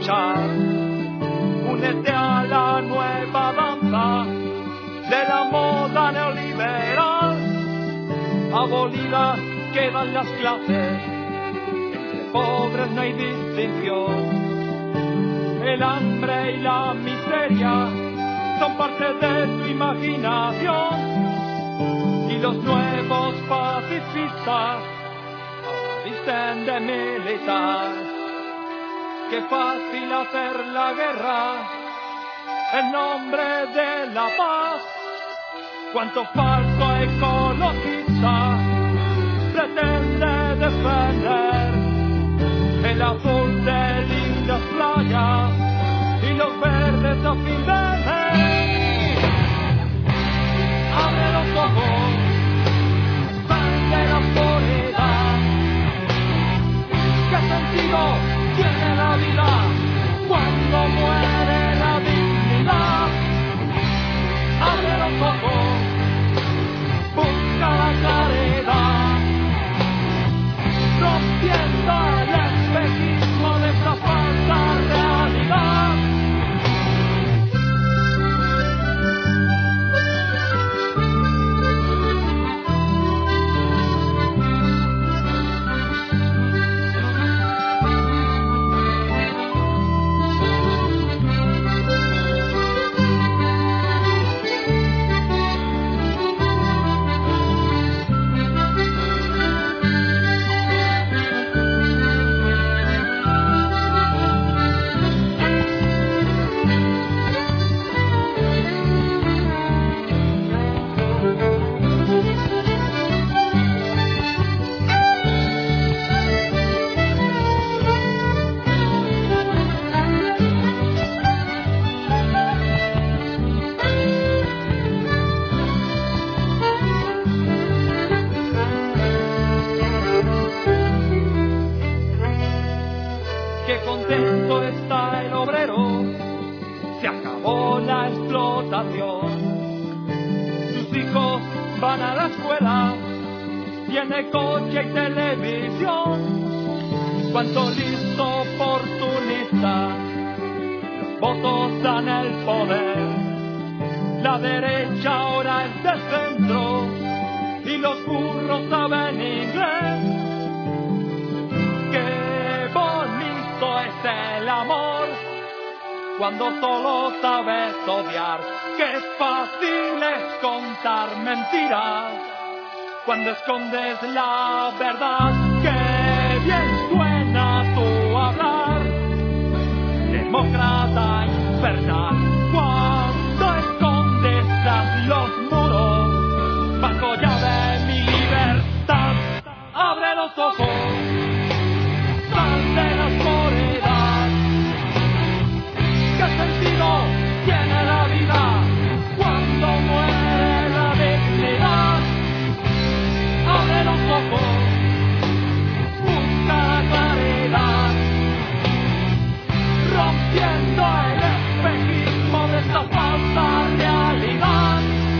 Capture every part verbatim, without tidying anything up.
marchar. Únete a la nueva danza de la moda neoliberal. Abolidas quedan las clases, entre pobres no hay distinción. El hambre y la miseria son parte de tu imaginación. Y los nuevos pacifistas ahora visten de militar. Qué fácil hacer la guerra en nombre de la paz. Cuánto falso ecologista pretende defender el azul de lindas playas y los verdes a fin de mes. Abre los ojos, sal de la soledad. ¿Qué sentido tiene la vida cuando muere la dignidad? Abre los ojos, busca la claridad, rompiendo el espejismo de esta falsa realidad. Sus hijos van a la escuela, tiene coche y televisión. Cuánto listo oportunista, los votos dan el poder. La derecha ahora es de centro y los burros saben inglés. Qué bonito es el amor cuando solo sabes odiar. Qué fácil es contar mentiras cuando escondes la verdad. Qué bien suena tu hablar, demócrata infernal, cuando escondes tras los muros bajo llave mi libertad. Abre los ojos, sal de la soledad. ¿Qué sentido tiene la vida cuando muere la dignidad? Abre los ojos, busca la claridad, rompiendo el espejismo de esta falsa realidad.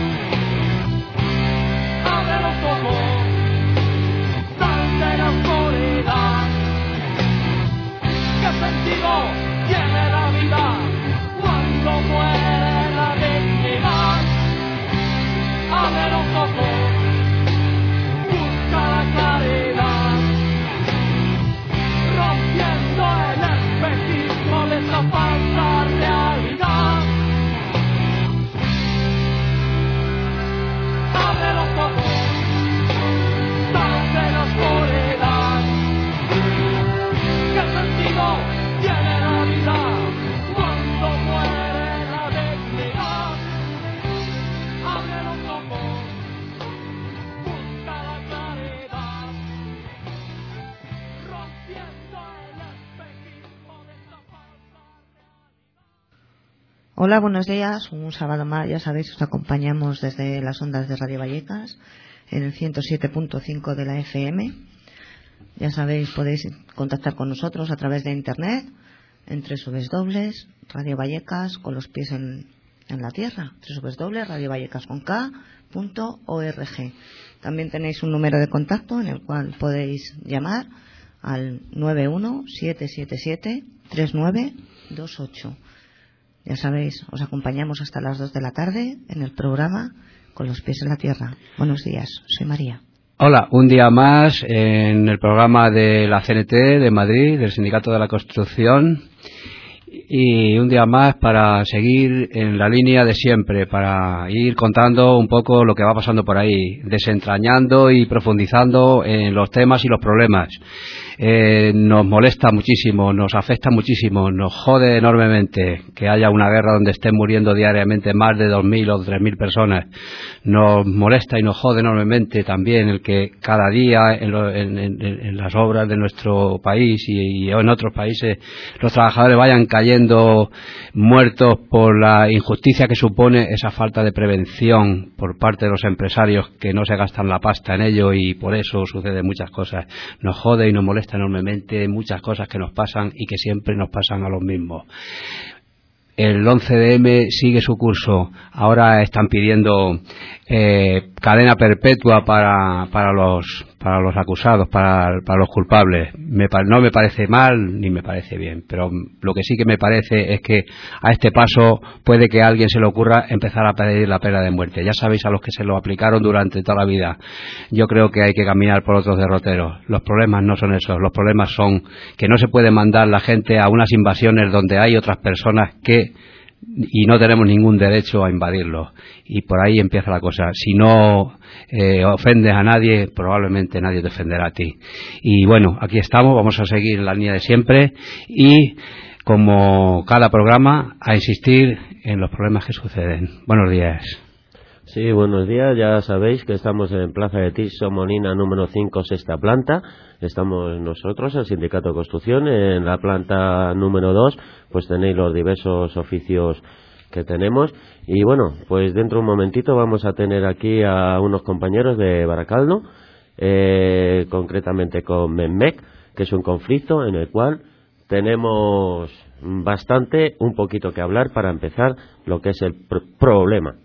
Abre los ojos, sal de la soledad. ¿Qué sentido tiene la vida cuando muere la dignidad? Abre los ojos, busca la claridad, rompiendo el espejismo de esta falsa realidad. Abre los ojos, sal de la soledad. ¿Qué sentido tiene la vida cuando muere la dignidad? Abre los ojos, busca la claridad, rompiendo el espejismo de esta falsa realidad. Hola, buenos días. Un sábado más, ya sabéis, os acompañamos desde las ondas de Radio Vallecas en el ciento siete punto cinco de la F M. Ya sabéis, podéis contactar con nosotros a través de internet en doble u doble u doble u punto radio vallecas con los pies en, en la tierra, doble u doble u doble u punto radio vallecas con k punto org. También tenéis un número de contacto en el cual podéis llamar al nueve uno siete siete siete tres nueve veintiocho. Ya sabéis, os acompañamos hasta las dos de la tarde en el programa Con los pies en la tierra. Buenos días, soy María. Hola, un día más en el programa de la C N T de Madrid, del Sindicato de la Construcción, y un día más para seguir en la línea de siempre, para ir contando un poco lo que va pasando por ahí, desentrañando y profundizando en los temas y los problemas. Eh, nos molesta muchísimo, nos afecta muchísimo, nos jode enormemente que haya una guerra donde estén muriendo diariamente más de dos mil o tres mil personas. Nos molesta y nos jode enormemente también el que cada día en, lo, en, en, en las obras de nuestro país y, y en otros países los trabajadores vayan cayendo muertos por la injusticia que supone esa falta de prevención por parte de los empresarios que no se gastan la pasta en ello, y por eso suceden muchas cosas. Nos jode y nos molesta enormemente muchas cosas que nos pasan y que siempre nos pasan a los mismos. El once de eme sigue su curso. Ahora están pidiendo eh, cadena perpetua para para los para los acusados, para, para los culpables. Me, no me parece mal ni me parece bien, pero lo que sí que me parece es que a este paso puede que a alguien se le ocurra empezar a pedir la pena de muerte. Ya sabéis a los que se lo aplicaron durante toda la vida. Yo creo que hay que caminar por otros derroteros. Los problemas no son esos. Los problemas son que no se puede mandar la gente a unas invasiones donde hay otras personas que y no tenemos ningún derecho a invadirlo, y por ahí empieza la cosa. Si no eh, ofendes a nadie, probablemente nadie te ofenderá a ti. Y bueno, aquí estamos, vamos a seguir en la línea de siempre y, como cada programa, a insistir en los problemas que suceden. Buenos días. Sí, buenos días. Ya sabéis que estamos en Plaza de Tirso Molina número cinco, sexta planta. Estamos nosotros, el Sindicato de Construcción. En la planta número dos, pues tenéis los diversos oficios que tenemos. Y bueno, pues dentro de un momentito vamos a tener aquí a unos compañeros de Baracaldo, eh, concretamente con MENMEC, que es un conflicto en el cual tenemos bastante, un poquito que hablar para empezar lo que es el pr- problema.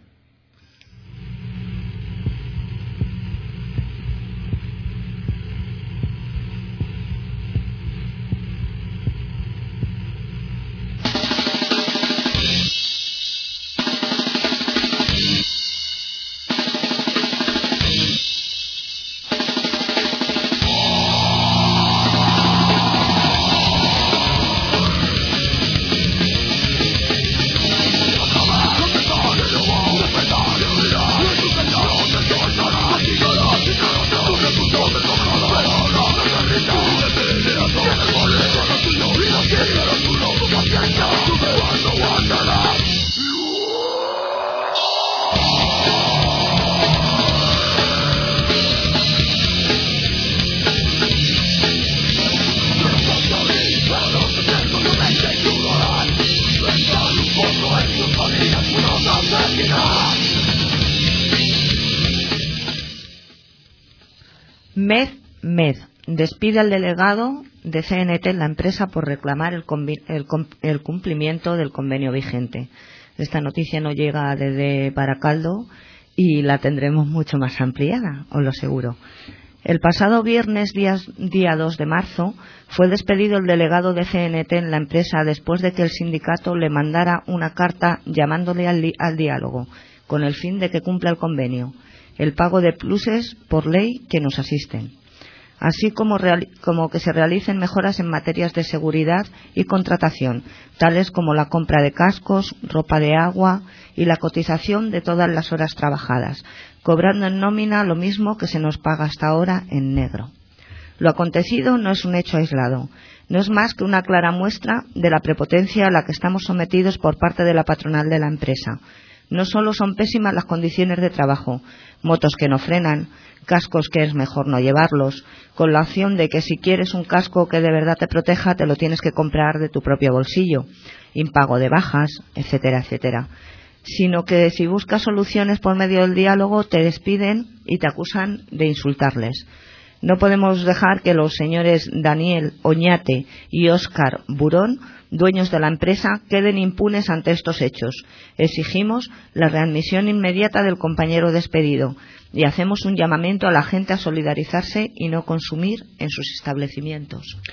MED, MED despide al delegado de C N T en la empresa por reclamar el, el, el cumplimiento del convenio vigente. Esta noticia no llega desde Baracaldo y la tendremos mucho más ampliada, os lo aseguro. El pasado viernes, día, día dos de marzo, fue despedido el delegado de C N T en la empresa después de que el sindicato le mandara una carta llamándole al, al diálogo, con el fin de que cumpla el convenio, el pago de pluses por ley que nos asisten, así como, real, como que se realicen mejoras en materias de seguridad y contratación, tales como la compra de cascos, ropa de agua y la cotización de todas las horas trabajadas, cobrando en nómina lo mismo que se nos paga hasta ahora en negro. Lo acontecido no es un hecho aislado, no es más que una clara muestra de la prepotencia a la que estamos sometidos por parte de la patronal de la empresa. No solo son pésimas las condiciones de trabajo, motos que no frenan, cascos que es mejor no llevarlos, con la opción de que si quieres un casco que de verdad te proteja te lo tienes que comprar de tu propio bolsillo, impago de bajas, etcétera, etcétera, sino que si buscas soluciones por medio del diálogo te despiden y te acusan de insultarles. No podemos dejar que los señores Daniel Oñate y Óscar Burón, dueños de la empresa, queden impunes ante estos hechos. Exigimos la readmisión inmediata del compañero despedido y hacemos un llamamiento a la gente a solidarizarse y no consumir en sus establecimientos.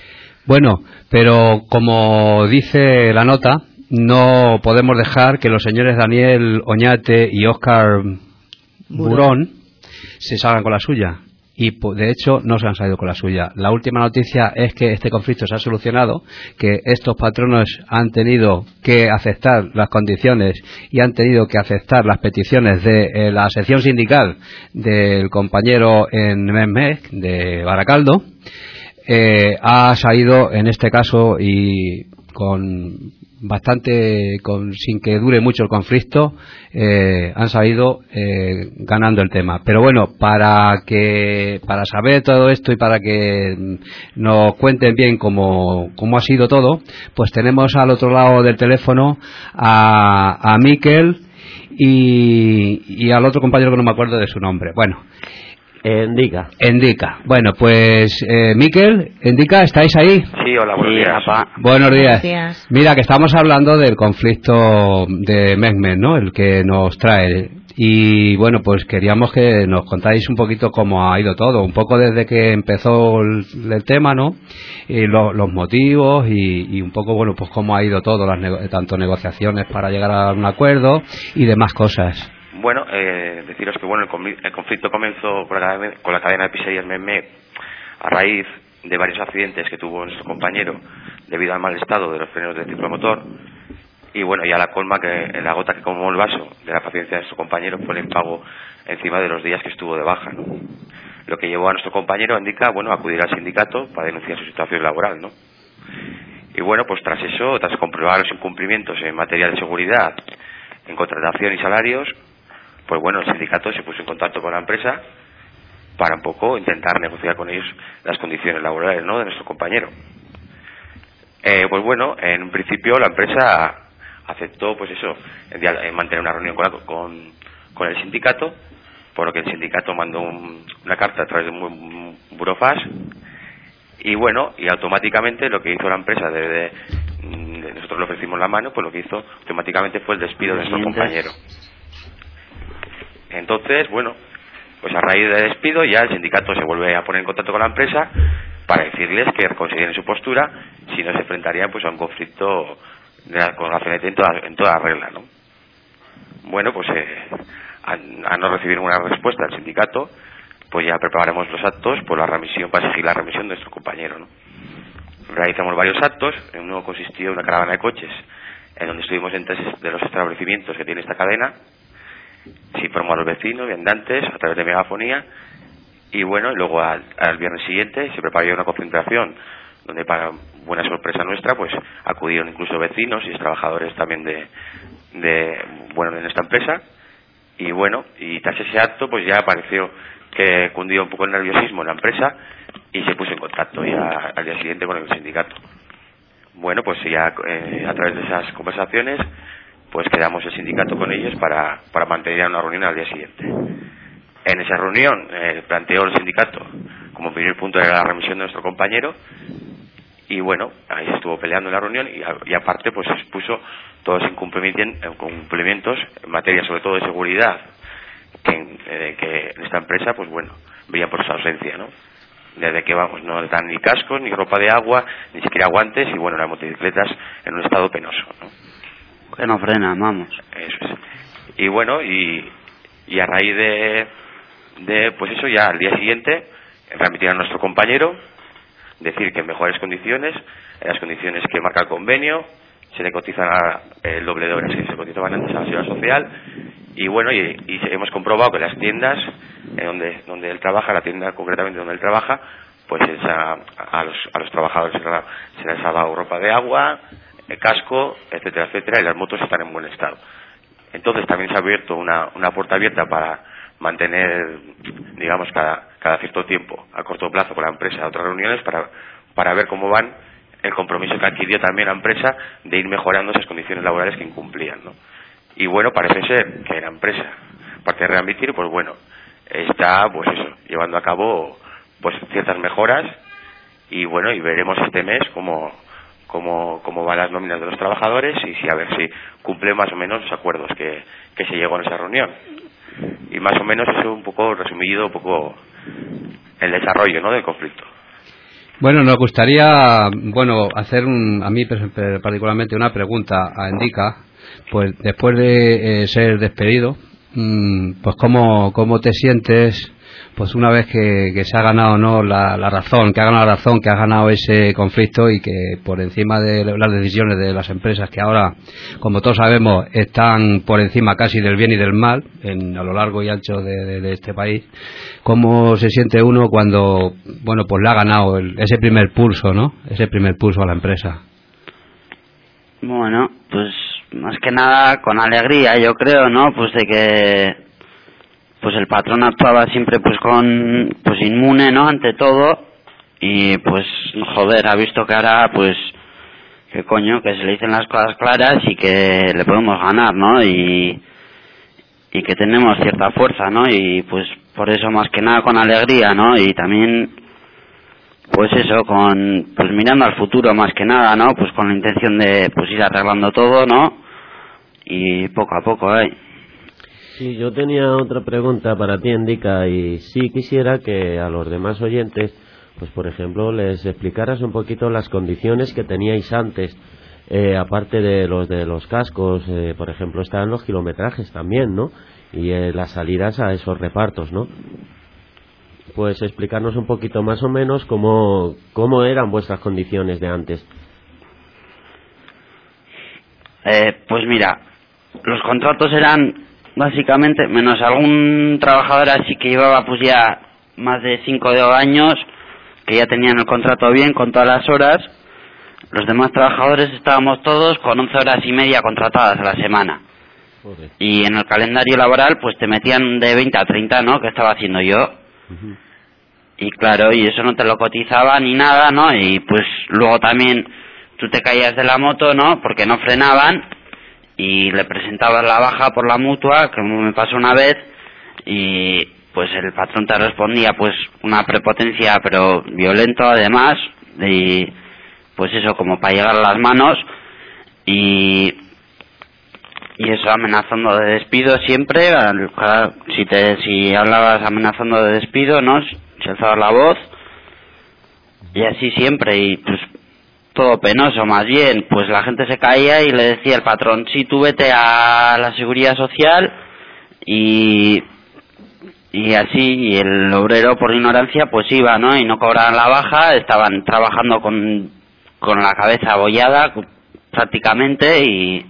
Bueno, pero como dice la nota, no podemos dejar que los señores Daniel Oñate y Óscar Burón se salgan con la suya. Y de hecho no se han salido con la suya. La última noticia es que este conflicto se ha solucionado, que estos patronos han tenido que aceptar las condiciones y han tenido que aceptar las peticiones de eh, la sección sindical del compañero en Mesmec de Baracaldo. Eh, ha salido en este caso y con bastante con, sin que dure mucho el conflicto, eh, han salido eh, ganando el tema. Pero bueno, para que para saber todo esto y para que nos cuenten bien cómo, cómo ha sido todo, pues tenemos al otro lado del teléfono a, a Miquel y, y al otro compañero que no me acuerdo de su nombre. Bueno, Endica. Endica. Bueno, pues eh, Miquel, Endica, ¿estáis ahí? Sí, hola, buenos Sí, días. papá. Buenos días. Buenos días. Mira, que estamos hablando del conflicto de Mesmec, ¿no? El que nos trae. Y bueno, pues queríamos que nos contáis un poquito cómo ha ido todo, un poco desde que empezó el, el tema, ¿no? Y lo, los motivos y, y un poco, bueno, pues cómo ha ido todo, las nego tanto negociaciones para llegar a un acuerdo y demás cosas. Bueno, eh, deciros que bueno, el, el conflicto comenzó con la, con la cadena de pizzerías Mesmec a raíz de varios accidentes que tuvo nuestro compañero debido al mal estado de los frenos del ciclomotor. Y bueno, ya la colma que la gota que colmó el vaso de la paciencia de nuestro compañero fue el impago encima de los días que estuvo de baja, ¿no? Lo que llevó a nuestro compañero indica, bueno, a acudir al sindicato para denunciar su situación laboral, ¿no? Y bueno, pues tras eso, tras comprobar los incumplimientos en materia de seguridad, en contratación y salarios, pues bueno, el sindicato se puso en contacto con la empresa para un poco intentar negociar con ellos las condiciones laborales, ¿no?, de nuestro compañero. Eh, pues bueno, en un principio la empresa aceptó, pues eso, en mantener una reunión con, la, con, con el sindicato, por lo que el sindicato mandó un, una carta a través de un, un burofax y bueno, y automáticamente lo que hizo la empresa, de, de, de, nosotros le ofrecimos la mano, pues lo que hizo automáticamente fue el despido de nuestro compañero. Entonces, bueno, pues a raíz del despido ya el sindicato se vuelve a poner en contacto con la empresa para decirles que reconsideren su postura, si no se enfrentarían pues a un conflicto de la, con la C N T en toda, en toda regla, ¿no? Bueno, pues eh, a, a no recibir una respuesta del sindicato, pues ya prepararemos los actos por la remisión, para exigir la remisión de nuestro compañero, ¿no? Realizamos varios actos, en uno consistió una caravana de coches, en donde estuvimos en tres de los establecimientos que tiene esta cadena. Se informó a los vecinos, viandantes, a través de megafonía, y bueno, y luego al, al viernes siguiente se preparó una concentración donde, para buena sorpresa nuestra, pues acudieron incluso vecinos y trabajadores también de, de bueno, en esta empresa. Y bueno, y tras ese acto pues ya pareció que cundió un poco el nerviosismo en la empresa y se puso en contacto ya al día siguiente con el sindicato. Bueno, pues ya eh, a través de esas conversaciones pues quedamos el sindicato con ellos para, para mantener una reunión al día siguiente. En esa reunión eh, planteó el sindicato como primer punto de la remisión de nuestro compañero y bueno, ahí estuvo peleando en la reunión y, y aparte pues expuso todos los incumplimientos en materia sobre todo de seguridad que en, eh, que en esta empresa pues bueno, veía por su ausencia, ¿no? Desde que vamos, no dan ni cascos, ni ropa de agua, ni siquiera guantes y bueno, las motocicletas en un estado penoso, ¿no? Que no frenan, vamos. Eso es. Y bueno, y, y a raíz de, de, pues eso, ya al día siguiente, remitir a nuestro compañero, decir que en mejores condiciones, en las condiciones que marca el convenio, se le cotiza el doble de horas que se cotizaban antes a la seguridad social, y bueno, y, y hemos comprobado que las tiendas, eh, donde, donde él trabaja, la tienda concretamente donde él trabaja, pues es a, a, los, a los trabajadores se, la, se les ha dado ropa de agua, el casco, etcétera, etcétera, y las motos están en buen estado. Entonces también se ha abierto una, una puerta abierta para mantener, digamos, cada, cada cierto tiempo, a corto plazo, con la empresa otras reuniones para, para ver cómo van, el compromiso que adquirió también la empresa de ir mejorando esas condiciones laborales que incumplían, ¿no? Y bueno, parece ser que la empresa, aparte de readmitir, pues bueno, está, pues eso, llevando a cabo pues ciertas mejoras y bueno, y veremos este mes cómo cómo, cómo van las nóminas de los trabajadores y si a ver si cumple más o menos los acuerdos que, que se llegó en esa reunión. Y más o menos eso un poco resumido, un poco el desarrollo, ¿no?, del conflicto. Bueno, nos gustaría, bueno, hacer un, a mí particularmente una pregunta a Endica, pues después de eh, ser despedido, mmm, pues cómo, cómo te sientes, pues una vez que, que se ha ganado no la, la razón, que ha ganado la razón, que ha ganado ese conflicto y que por encima de las decisiones de las empresas que ahora, como todos sabemos, están por encima casi del bien y del mal en, a lo largo y ancho de, de, de este país, ¿cómo se siente uno cuando, bueno, pues le ha ganado el, ese primer pulso, ¿no? Ese primer pulso a la empresa. Bueno, pues más que nada con alegría, yo creo, ¿no? Pues de que pues el patrón actuaba siempre pues con pues inmune, ¿no? Ante todo, y pues joder, ha visto que ahora pues que coño, que se le dicen las cosas claras y que le podemos ganar, ¿no? Y y que tenemos cierta fuerza, ¿no? Y pues por eso más que nada con alegría, ¿no? Y también pues eso, con pues mirando al futuro más que nada, ¿no? Pues con la intención de pues ir arreglando todo, ¿no? Y poco a poco, ¿eh? Sí, yo tenía otra pregunta para ti, Endica, y sí quisiera que a los demás oyentes, pues por ejemplo, les explicaras un poquito las condiciones que teníais antes, eh, aparte de los de los cascos, eh, por ejemplo, estaban los kilometrajes también, ¿no? Y eh, las salidas a esos repartos, ¿no? Pues explicarnos un poquito más o menos cómo, cómo eran vuestras condiciones de antes. Eh, pues mira, los contratos eran básicamente, menos algún trabajador así que llevaba pues ya más de cinco años, que ya tenían el contrato bien con todas las horas, los demás trabajadores estábamos todos con once horas y media contratadas a la semana. Joder. Y en el calendario laboral pues te metían de veinte a treinta, ¿no? Que estaba haciendo yo. Uh-huh. Y claro, y eso no te lo cotizaba ni nada, ¿no? Y pues luego también tú te caías de la moto, ¿no? Porque no frenaban y le presentabas la baja por la mutua, que me pasó una vez, y pues el patrón te respondía pues una prepotencia pero violento además, y pues eso como para llegar a las manos, y y eso amenazando de despido siempre, si te si hablabas amenazando de despido, ¿no? Se alzaba la voz, y así siempre, y pues todo penoso más bien, pues la gente se caía y le decía el patrón, sí, tú vete a la seguridad social, y y así, y el obrero por ignorancia pues iba, ¿no? Y no cobraban la baja, estaban trabajando con con la cabeza abollada prácticamente, y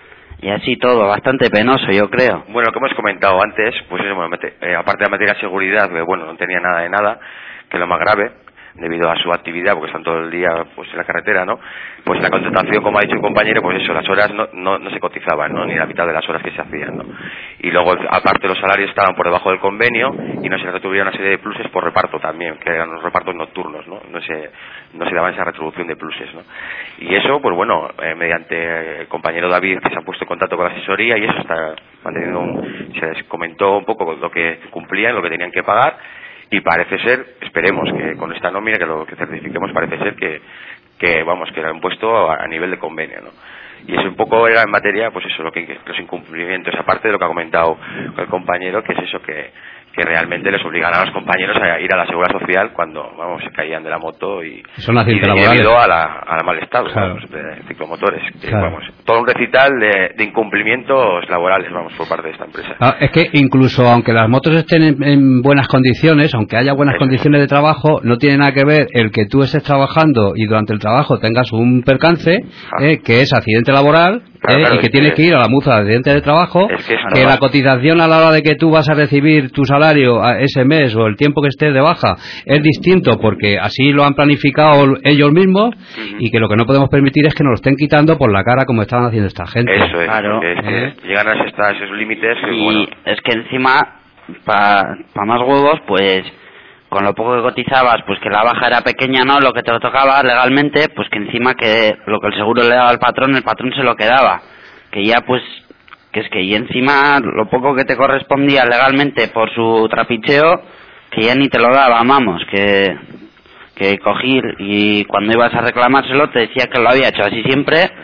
y así todo, bastante penoso yo creo. Bueno, lo que hemos comentado antes, pues eso, bueno, eh, aparte de la materia de seguridad, que bueno, no tenía nada de nada, que lo más grave, debido a su actividad, porque están todo el día pues en la carretera, ¿no? Pues la contratación, como ha dicho el compañero, pues eso, las horas no, no, no se cotizaban, ¿no? Ni la mitad de las horas que se hacían, ¿no? Y luego, aparte, los salarios estaban por debajo del convenio y no se retribuía una serie de pluses por reparto también, que eran los repartos nocturnos, ¿no? No se, no se daban esa retribución de pluses, ¿no? Y eso, pues bueno, eh, mediante el compañero David, que se ha puesto en contacto con la asesoría, y eso está manteniendo un, se les comentó un poco lo que cumplían, lo que tenían que pagar. Y parece ser, esperemos que con esta nómina que lo que certifiquemos, parece ser que, que vamos, que lo han puesto a, a nivel de convenio, ¿no? Y eso un poco era en materia, pues eso, lo que los incumplimientos, aparte de lo que ha comentado el compañero, que es eso que, que realmente les obligan a los compañeros a ir a la seguridad social cuando, vamos, se caían de la moto y, son y debido a la, al mal estado, claro. Vamos, de ciclomotores. Que, claro. Vamos, todo un recital de, de incumplimientos laborales, vamos, por parte de esta empresa. Ah, es que incluso aunque las motos estén en, en buenas condiciones, aunque haya buenas Eso. condiciones de trabajo, no tiene nada que ver el que tú estés trabajando y durante el trabajo tengas un percance, Ah. eh, que es accidente laboral, Claro, eh, claro, y que es tienes que- que ir a la mutua de accidente de trabajo, Es que es que normal. la cotización a la hora de que tú vas a recibir tu salario a ese mes o el tiempo que estés de baja es distinto porque así lo han planificado ellos mismos, Ujú. y que lo que no podemos permitir es que nos lo estén quitando por la cara como estaban haciendo esta gente. Eso es, Claro. porque es que Eh. llegan a esos, a esos límites que, Y bueno, es que encima, para pa más huevos, pues con lo poco que cotizabas, pues que la baja era pequeña, ¿no? Lo que te lo tocaba legalmente, pues que encima que lo que el seguro le daba al patrón, el patrón se lo quedaba. Que ya pues, que es que y encima lo poco que te correspondía legalmente por su trapicheo, que ya ni te lo daba, vamos, que que cogí y cuando ibas a reclamárselo te decía que lo había hecho así siempre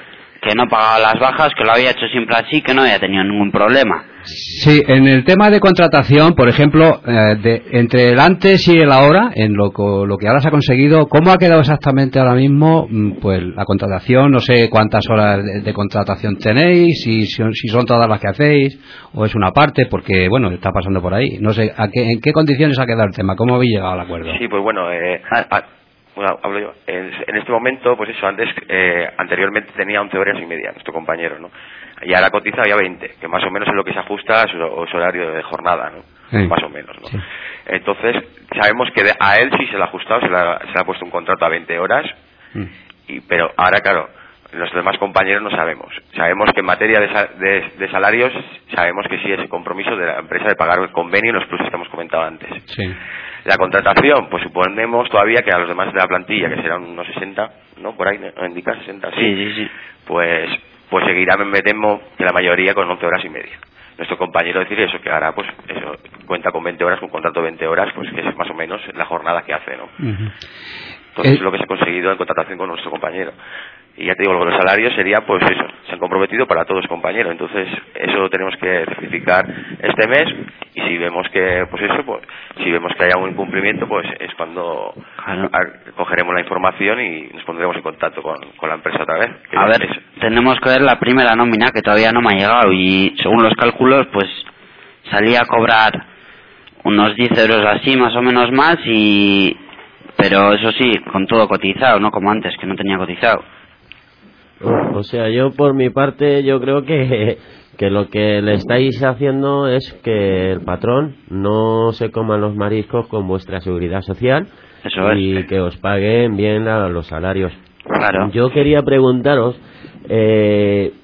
que no pagaba las bajas, que lo había hecho siempre así, que no había tenido ningún problema. Sí, en el tema de contratación, por ejemplo, eh, de, entre el antes y el ahora, en lo, lo que ahora se ha conseguido, ¿cómo ha quedado exactamente ahora mismo pues la contratación? No sé cuántas horas de, de contratación tenéis, si, si son todas las que hacéis, o es una parte, porque, bueno, está pasando por ahí. No sé, ¿a qué, ¿en qué condiciones ha quedado el tema? ¿Cómo habéis llegado al acuerdo? Sí, pues bueno, eh, a, a, bueno, hablo yo. En, en este momento, pues eso, antes, eh, anteriormente tenía once horas y media, nuestro compañero, ¿no? Y ahora cotiza ya veinte, que más o menos es lo que se ajusta a su, a su horario de jornada, ¿no? Sí. Más o menos, ¿no? Sí. Entonces, sabemos que de, a él sí se le ha ajustado, se le ha, se le ha puesto un contrato a veinte horas, mm. y, pero ahora, claro, los demás compañeros no sabemos. Sabemos que en materia de, de, de salarios, sabemos que sí es el compromiso de la empresa de pagar el convenio y los pluses que hemos comentado antes. Sí. La contratación, pues suponemos todavía que a los demás de la plantilla, que serán unos sesenta, ¿no? Por ahí, ¿no? Indica sesenta, sí. Sí, sí, sí. Pues, pues seguirá, me temo, que la mayoría con once horas y media. Nuestro compañero decir eso, que ahora, pues, eso, cuenta con veinte horas, con contrato de veinte horas, pues que es más o menos la jornada que hace, ¿no? Uh-huh. Entonces, eh... es lo que se ha conseguido en contratación con nuestro compañero. Y ya te digo, los salarios sería, pues eso, se han comprometido para todos, compañeros. Entonces, eso lo tenemos que certificar este mes, y si vemos que, pues eso, pues, si vemos que hay algún incumplimiento, pues es cuando claro. a, cogeremos la información y nos pondremos en contacto con, con la empresa otra vez. A ver, es. tenemos que ver la primera nómina, que todavía no me ha llegado, y según los cálculos, pues salía a cobrar unos diez euros así, más o menos más, y pero eso sí, con todo cotizado, no como antes, que no tenía cotizado. O sea, yo por mi parte, yo creo que, que lo que le estáis haciendo es que el patrón no se coma los mariscos con vuestra seguridad social. Eso es. Y que os paguen bien a los salarios. Claro. Yo quería preguntaros, eh,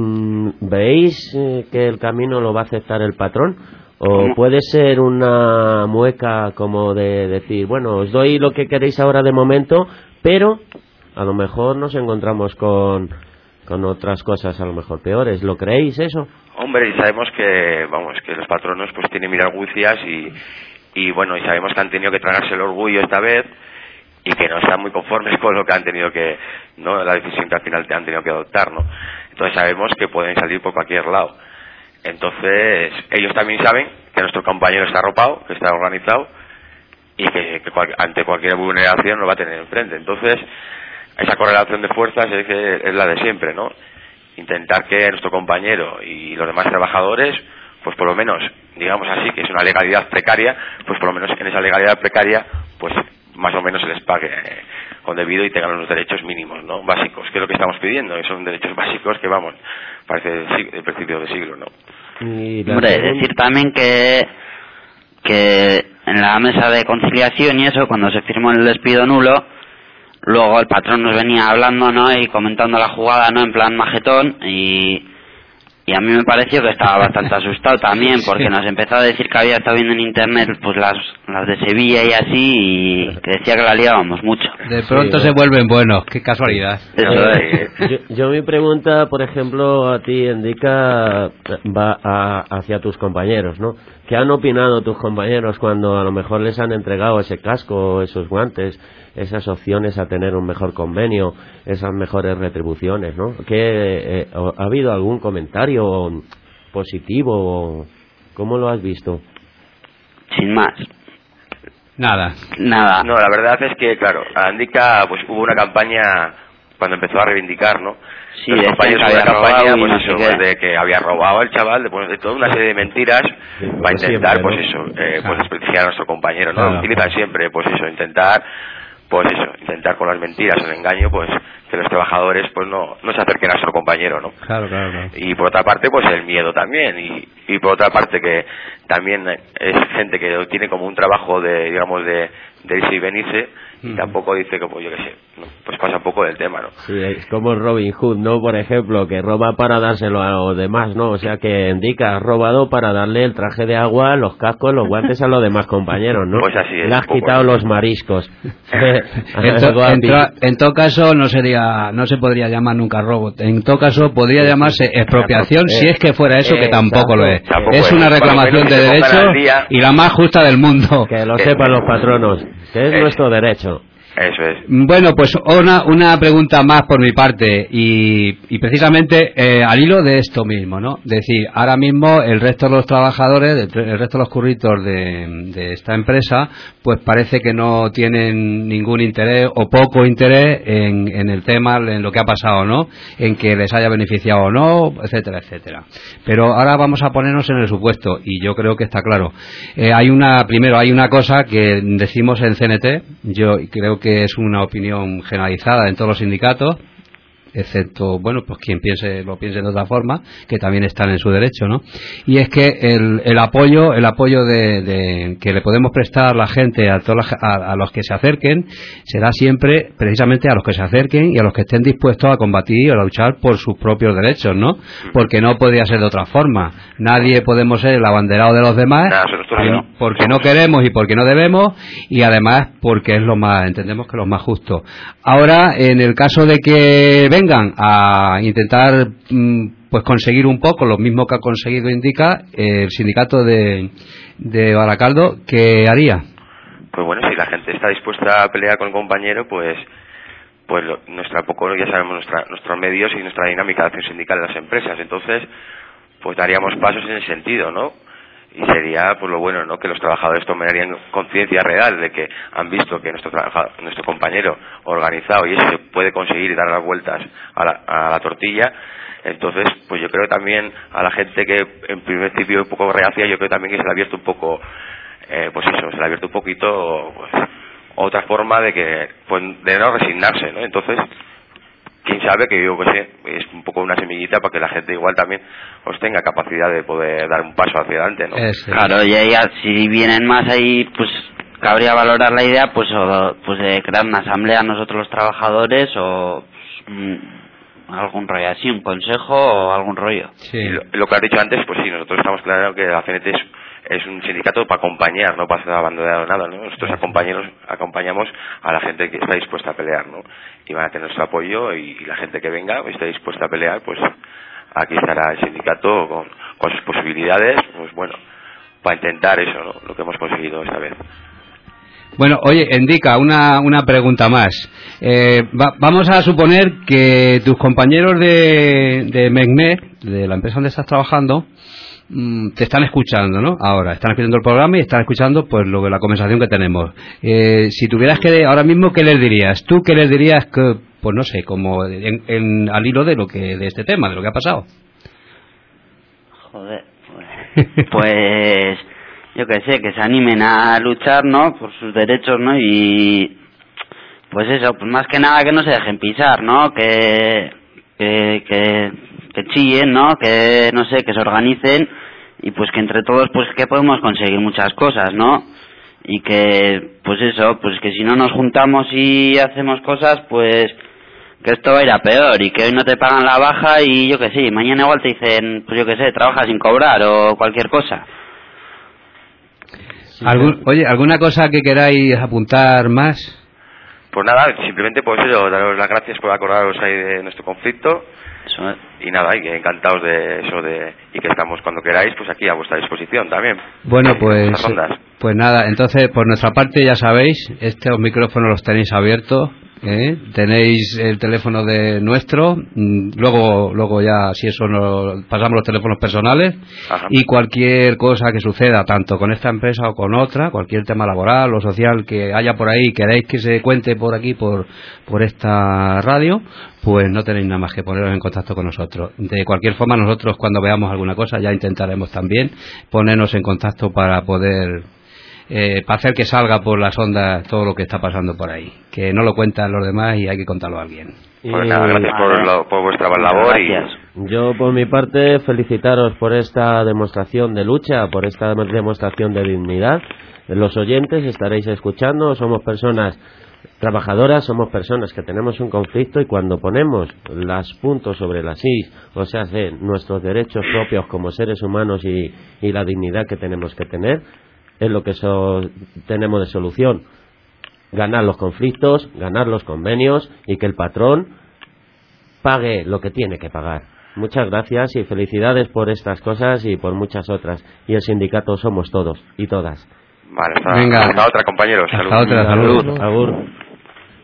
¿veis que el camino lo va a aceptar el patrón? ¿O ¿Cómo? Puede ser una mueca como de decir, bueno, os doy lo que queréis ahora de momento, pero a lo mejor nos encontramos con, con otras cosas a lo mejor peores? ¿Lo creéis eso? Hombre, y sabemos que, vamos, que los patronos pues tienen mil argucias y, y bueno, y sabemos que han tenido que tragarse el orgullo esta vez y que no están muy conformes con lo que han tenido que, no, la decisión que al final han tenido que adoptar, ¿no? Entonces sabemos que pueden salir por cualquier lado. Entonces, ellos también saben que nuestro compañero está arropado, que está organizado y que, que cual, ante cualquier vulneración lo va a tener enfrente. Entonces, esa correlación de fuerzas es, es la de siempre, ¿no? Intentar que nuestro compañero y los demás trabajadores, pues por lo menos, digamos así, que es una legalidad precaria, pues por lo menos en esa legalidad precaria, pues más o menos se les pague eh, con debido y tengan unos derechos mínimos, ¿no? Básicos, que es lo que estamos pidiendo, y son derechos básicos que, vamos, parece el principio de siglo, ¿no? Hombre, decir también que que en la mesa de conciliación y eso, cuando se firmó el despido nulo, luego el patrón nos venía hablando, ¿no? Y comentando la jugada, ¿no? En plan majetón, y, y a mí me pareció que estaba bastante asustado también, porque nos empezó a decir que había estado viendo en internet pues las, las de Sevilla y así, y que decía que la liábamos mucho. De pronto sí, se vuelven buenos, qué casualidad. Eso es. Yo, yo mi pregunta, por ejemplo, a ti, Indica, va a, hacia tus compañeros, ¿no? ¿Qué han opinado tus compañeros cuando a lo mejor les han entregado ese casco, esos guantes, esas opciones a tener un mejor convenio, esas mejores retribuciones, ¿no? ¿Qué, eh, ¿Ha habido algún comentario positivo? ¿Cómo lo has visto? Sin más. Nada. Nada. No, la verdad es que, claro, a Indica pues hubo una campaña cuando empezó a reivindicar, ¿no? Sí, los compañeros de la campaña, pues no eso, sé de que había robado el chaval, de, pues, de toda una serie de mentiras sí, para intentar, siempre, pues ¿no? eso, eh, claro. pues desprestigiar a nuestro compañero, ¿no? Claro. Utilizan siempre, pues eso, intentar, pues eso, intentar con las mentiras, el engaño, pues que los trabajadores, pues no, no se acerquen a nuestro compañero, ¿no? Claro, claro, claro. Y por otra parte, pues el miedo también, y, y por otra parte que también es gente que tiene como un trabajo de, digamos, de, de irse y venirse, y mm. tampoco dice que, pues yo qué sé, ¿no? Pues pasa un poco del tema, ¿no? Sí, es como Robin Hood, ¿no? Por ejemplo, que roba para dárselo a los demás, ¿no? O sea, que Indica, has robado para darle el traje de agua, los cascos, los guantes a los demás compañeros, ¿no? Pues así es. Le has quitado así. los mariscos. en, to, en, to, en todo caso, no sería, no se podría llamar nunca robo. En todo caso, podría sí, llamarse expropiación, si es que fuera eso, eh, que tampoco lo es. Tampoco es una reclamación de derecho y la más justa del mundo. Que lo sepan los patronos, que es eh, nuestro derecho. Eso es. Bueno, pues una, una pregunta más por mi parte y, y precisamente eh, al hilo de esto mismo, ¿no? Es decir, ahora mismo el resto de los trabajadores, el resto de los curritos de, de esta empresa, pues parece que no tienen ningún interés o poco interés en, en el tema, en lo que ha pasado, ¿no? En que les haya beneficiado o no, etcétera, etcétera. Pero ahora vamos a ponernos en el supuesto y yo creo que está claro. Eh, hay una, primero hay una cosa que decimos en C N T, yo creo que que es una opinión generalizada en todos los sindicatos, excepto, bueno, pues quien piense lo piense de otra forma, que también están en su derecho, ¿no? Y es que el, el apoyo, el apoyo de, de que le podemos prestar a la gente, a, todos a, a los que se acerquen, será siempre precisamente a los que se acerquen y a los que estén dispuestos a combatir y a luchar por sus propios derechos, ¿no? Porque no podría ser de otra forma. Nadie podemos ser el abanderado de los demás, Nada, porque no queremos y porque no debemos, y además porque es lo más, entendemos que es lo más justo. Ahora, en el caso de que vengan a intentar pues conseguir un poco lo mismo que ha conseguido Indica, eh, el sindicato de, de Baracaldo, ¿qué haría? Pues bueno, si la gente está dispuesta a pelear con el compañero, pues pues lo, nuestra poco ya sabemos nuestra, nuestros medios y nuestra dinámica de acción sindical en las empresas, entonces pues daríamos pasos en ese sentido, ¿no? Y sería pues lo bueno, ¿no? Que los trabajadores tomarían conciencia real de que han visto que nuestro trabajador, nuestro compañero organizado y eso se puede conseguir y dar las vueltas a la, a la tortilla. Entonces pues yo creo también a la gente que en principio un poco reacia, yo creo también que se le ha abierto un poco eh, pues eso, se le ha abierto un poquito pues otra forma de que pues de no resignarse, ¿no? Entonces quién sabe, que yo que sé, es un poco una semillita para que la gente igual también pues tenga capacidad de poder dar un paso hacia adelante, ¿no? Es, claro, y ahí, si vienen más ahí, pues cabría valorar la idea, pues o, pues de crear una asamblea nosotros los trabajadores o pues, mm, algún rollo así, un consejo o algún rollo. Sí. Lo, lo que has dicho antes, pues sí, nosotros estamos claros que la C N T es es un sindicato para acompañar, no para ser abandonado nada, ¿no? Nosotros acompañamos, acompañamos a la gente que está dispuesta a pelear, ¿no? Y van a tener nuestro apoyo y, y la gente que venga esté dispuesta a pelear, pues aquí estará el sindicato con, con sus posibilidades, pues bueno, para intentar eso, ¿no? Lo que hemos conseguido esta vez. Bueno, oye, Indica, una, una pregunta más. Eh, va, vamos a suponer que tus compañeros de, de MECMEC, de la empresa donde estás trabajando, te están escuchando, ¿no? Ahora están escuchando el programa y están escuchando pues lo que la conversación que tenemos. Eh, si tuvieras que ahora mismo, ¿qué les dirías? ¿Tú qué les dirías? Que, pues no sé, como en, en, al hilo de lo que de este tema, de lo que ha pasado. Joder, pues, pues yo qué sé, que se animen a luchar, ¿no? Por sus derechos, ¿no? Y pues eso, pues más que nada que no se dejen pisar, ¿no? Que que que que chillen, ¿no? Que no sé, que se organicen y pues que entre todos pues que podemos conseguir muchas cosas, ¿no? Y que pues eso, pues que si no nos juntamos y hacemos cosas, pues que esto va a ir a peor y que hoy no te pagan la baja y yo que sé, mañana igual te dicen, pues yo que sé, trabaja sin cobrar o cualquier cosa. ¿Algún, oye, ¿alguna cosa que queráis apuntar más? Pues nada, simplemente pues eso, daros las gracias por acordaros ahí de nuestro conflicto. Eso es. Y nada, y que encantados de eso de y que estamos cuando queráis pues aquí a vuestra disposición también. Bueno, pues pues nada, entonces por nuestra parte ya sabéis, estos micrófonos los tenéis abiertos, ¿eh? Tenéis el teléfono de nuestro, luego luego ya si eso nos pasamos los teléfonos personales. Ajá. Y cualquier cosa que suceda tanto con esta empresa o con otra, cualquier tema laboral o social que haya por ahí, queréis que se cuente por aquí por por esta radio, pues no tenéis nada más que poneros en contacto con nosotros. De cualquier forma, nosotros cuando veamos alguna cosa ya intentaremos también ponernos en contacto para poder eh, para hacer que salga por las ondas todo lo que está pasando por ahí, que no lo cuentan los demás y hay que contarlo a alguien. Pues nada, gracias por, lo, por vuestra labor. Y... Yo por mi parte felicitaros por esta demostración de lucha, por esta demostración de dignidad. Los oyentes estaréis escuchando, somos personas trabajadoras, somos personas que tenemos un conflicto y cuando ponemos los puntos sobre las is, o sea, de nuestros derechos propios como seres humanos y, y la dignidad que tenemos que tener, es lo que so, tenemos de solución. Ganar los conflictos, ganar los convenios y que el patrón pague lo que tiene que pagar. Muchas gracias y felicidades por estas cosas y por muchas otras. Y el sindicato somos todos y todas. Vale, hasta, Venga. hasta otra, compañeros. Hasta salud. otra, salud. Agur.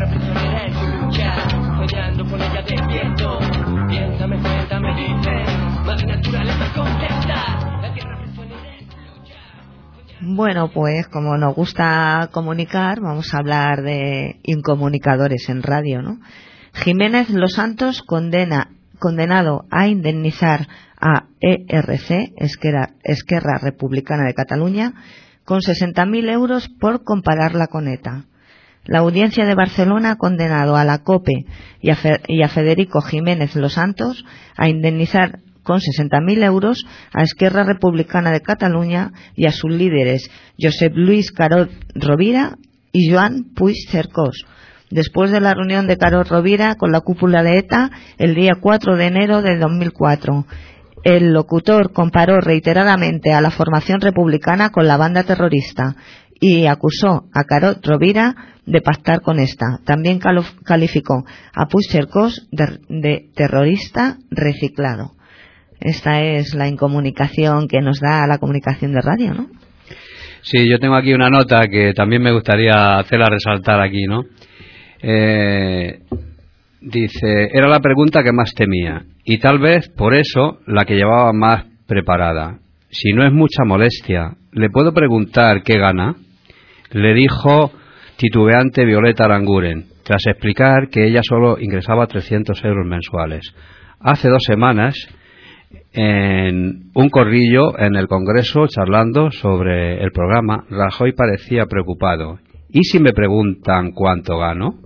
prisionera en su lucha, soñando con ella despierto. Piénsame, cuéntame, dice, madre naturaleza contesta, la tierra prisionera en su lucha. Bueno, pues como nos gusta comunicar, vamos a hablar de incomunicadores en radio, ¿no? Jiménez Los Santos condena, condenado a indemnizar a E R C, Esquerra, Esquerra Republicana de Cataluña, con sesenta mil euros por compararla con ETA. La Audiencia de Barcelona ha condenado a la COPE y a, Fe, y a Federico Jiménez Los Santos a indemnizar con sesenta mil euros a Esquerra Republicana de Cataluña y a sus líderes Josep Luis Carod Rovira y Joan Puig Cercós, después de la reunión de Carod Rovira con la cúpula de ETA el día cuatro de enero de dos mil cuatro. El locutor comparó reiteradamente a la formación republicana con la banda terrorista y acusó a Carod Rovira de pactar con esta. También calificó a Puigcercós de, de terrorista reciclado. Esta es la incomunicación que nos da la comunicación de radio, ¿no? Sí, yo tengo aquí una nota que también me gustaría hacerla resaltar aquí, ¿no? Eh, dice, era la pregunta que más temía y tal vez por eso la que llevaba más preparada. Si no es mucha molestia, ¿le puedo preguntar qué gana? Le dijo titubeante Violeta Aranguren, tras explicar que ella solo ingresaba trescientos euros mensuales. Hace dos semanas, en un corrillo en el Congreso, charlando sobre el programa, Rajoy parecía preocupado. ¿Y si me preguntan cuánto gano?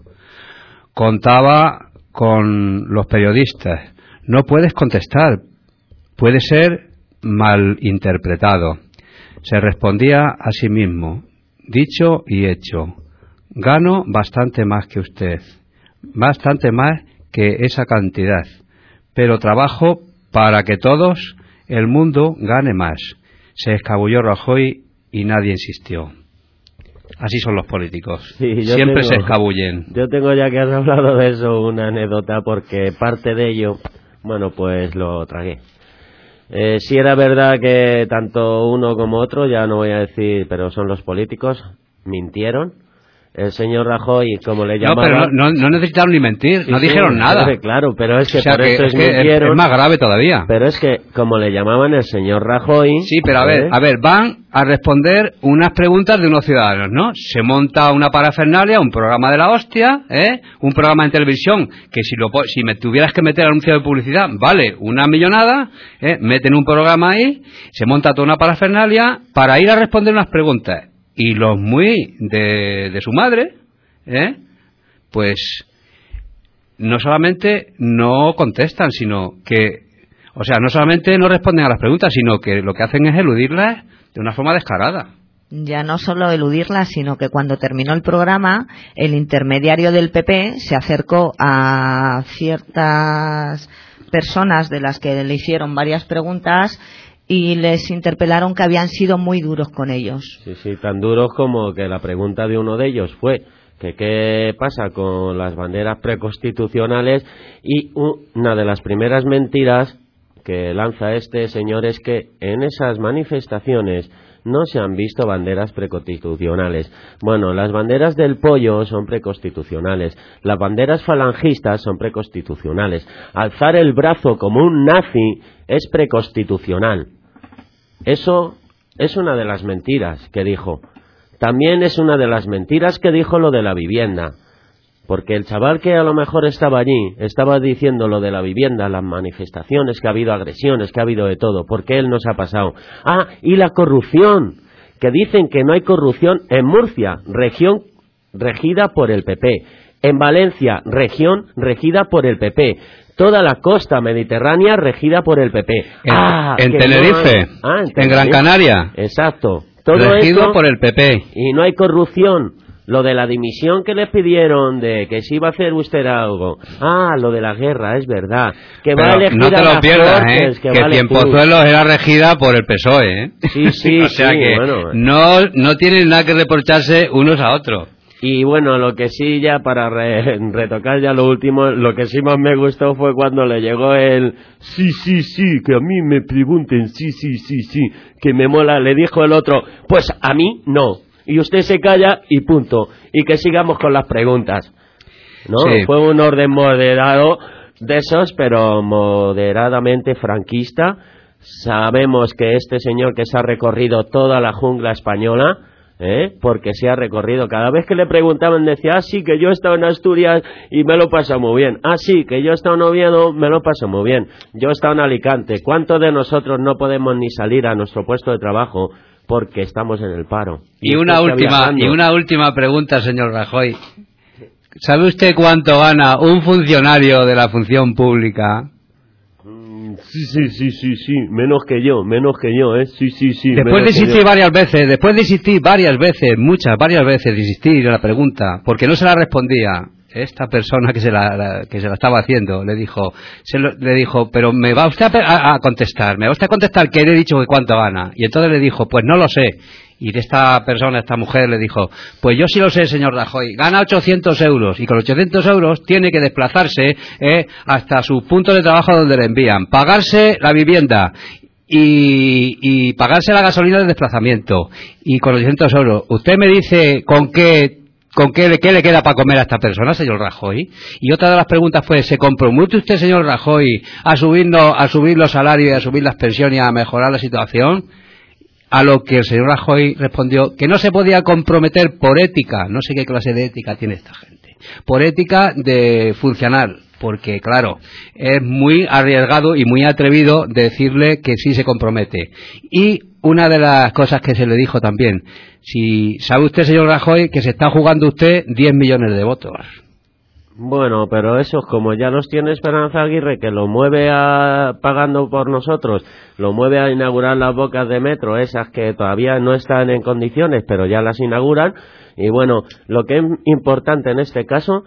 Contaba con los periodistas. No puedes contestar. Puede ser malinterpretado. Se respondía a sí mismo. Dicho y hecho. Gano bastante más que usted. Bastante más que esa cantidad. Pero trabajo para que todos el mundo gane más. Se escabulló Rajoy y nadie insistió. Así son los políticos. Sí, siempre tengo, se escabullen. Yo tengo, ya que has hablado de eso, una anécdota, porque parte de ello, bueno, pues lo tragué. Eh, si era verdad que tanto uno como otro, ya no voy a decir, pero son los políticos, mintieron. El señor Rajoy, como le llamaban... No, pero no, no necesitaron ni mentir, sí, no dijeron sí, nada. Claro, pero es que o sea, por que, eso es, es que mintieron. Es más grave todavía. Pero es que, como le llamaban el señor Rajoy... Sí, pero a ver, ¿eh? a ver, van a responder unas preguntas de unos ciudadanos, ¿no? Se monta una parafernalia, un programa de la hostia, ¿eh? Un programa en televisión que si lo si me tuvieras que meter anuncio de publicidad, vale una millonada, ¿eh? Meten un programa ahí, se monta toda una parafernalia para ir a responder unas preguntas. Y los muy de, de su madre... ¿Eh? pues no solamente no contestan, sino que, o sea, no solamente no responden a las preguntas, sino que lo que hacen es eludirlas de una forma descarada. Ya no solo eludirlas, sino que cuando terminó el programa, el intermediario del P P se acercó a ciertas personas de las que le hicieron varias preguntas y les interpelaron que habían sido muy duros con ellos. Sí, sí, tan duros como que la pregunta de uno de ellos fue que qué pasa con las banderas preconstitucionales, y una de las primeras mentiras que lanza este señor es que en esas manifestaciones no se han visto banderas preconstitucionales. Bueno, las banderas del pollo son preconstitucionales, las banderas falangistas son preconstitucionales, alzar el brazo como un nazi es preconstitucional. Eso es una de las mentiras que dijo. También es una de las mentiras que dijo lo de la vivienda, porque el chaval que a lo mejor estaba allí estaba diciendo lo de la vivienda, las manifestaciones, que ha habido agresiones, que ha habido de todo, porque él nos ha pasado. Ah, y la corrupción, que dicen que no hay corrupción en Murcia, región regida por el P P, en Valencia, región regida por el P P, toda la costa mediterránea regida por el P P. En, ah, en, Tenerife, no ah, en Tenerife, en Gran Canaria. Exacto. Todo regido esto, por el P P. Y no hay corrupción. Lo de la dimisión que les pidieron, de que si iba a hacer usted algo. Ah, lo de la guerra, es verdad. Que Pero va a elegir no te a lo las pierdas, Cortes, ¿eh? Que, que va Cienpozuelos era regida por el P S O E, ¿eh? Sí, sí, o sea sí, que bueno. no, no tienen nada que reprocharse unos a otros. Y bueno, lo que sí, ya para re, retocar ya lo último, lo que sí más me gustó fue cuando le llegó el sí, sí, sí, que a mí me pregunten, sí, sí, sí, sí, que me mola. Le dijo el otro, pues a mí no. Y usted se calla y punto. Y que sigamos con las preguntas. ¿no? Sí. Fue un orden moderado de esos, pero moderadamente franquista. Sabemos que este señor que se ha recorrido toda la jungla española, ¿eh? Porque se ha recorrido, cada vez que le preguntaban decía, ah sí, que yo he estado en Asturias y me lo paso muy bien, ah sí, que yo he estado en Oviedo, me lo paso muy bien, yo he estado en Alicante. ¿Cuántos de nosotros no podemos ni salir a nuestro puesto de trabajo porque estamos en el paro? Y, y una última y una última pregunta, señor Rajoy. ¿Sabe usted cuánto gana un funcionario de la función pública? Sí, sí, sí, sí, sí, menos que yo, menos que yo, ¿eh? Sí, sí, sí. Después de insistir varias veces, después de insistir varias veces, muchas, varias veces, de insistir en la pregunta, porque no se la respondía, esta persona que se la, la que se la estaba haciendo, le dijo, se lo, le dijo, pero me va usted a, a contestar, me va usted a contestar que le he dicho que cuánto gana, y entonces le dijo, pues no lo sé. Y de esta persona, esta mujer, le dijo, pues yo sí lo sé, señor Rajoy, gana ochocientos euros, y con ochocientos euros tiene que desplazarse eh, hasta su punto de trabajo donde le envían, pagarse la vivienda y, y pagarse la gasolina de desplazamiento, y con ochocientos euros. ¿Usted me dice con qué, con qué, qué le queda para comer a esta persona, señor Rajoy? Y otra de las preguntas fue, ¿se compromete usted, señor Rajoy, a subir, a subir los salarios y a subir las pensiones y a mejorar la situación? A lo que el señor Rajoy respondió que no se podía comprometer por ética, no sé qué clase de ética tiene esta gente, por ética de funcionar, porque claro, es muy arriesgado y muy atrevido decirle que sí se compromete. Y una de las cosas que se le dijo también, si sabe usted, señor Rajoy, que se está jugando usted diez millones de votos. Bueno, pero esos, como ya los tiene Esperanza Aguirre, que lo mueve a, pagando por nosotros, lo mueve a inaugurar las bocas de metro, esas que todavía no están en condiciones, pero ya las inauguran. Y bueno, lo que es importante en este caso,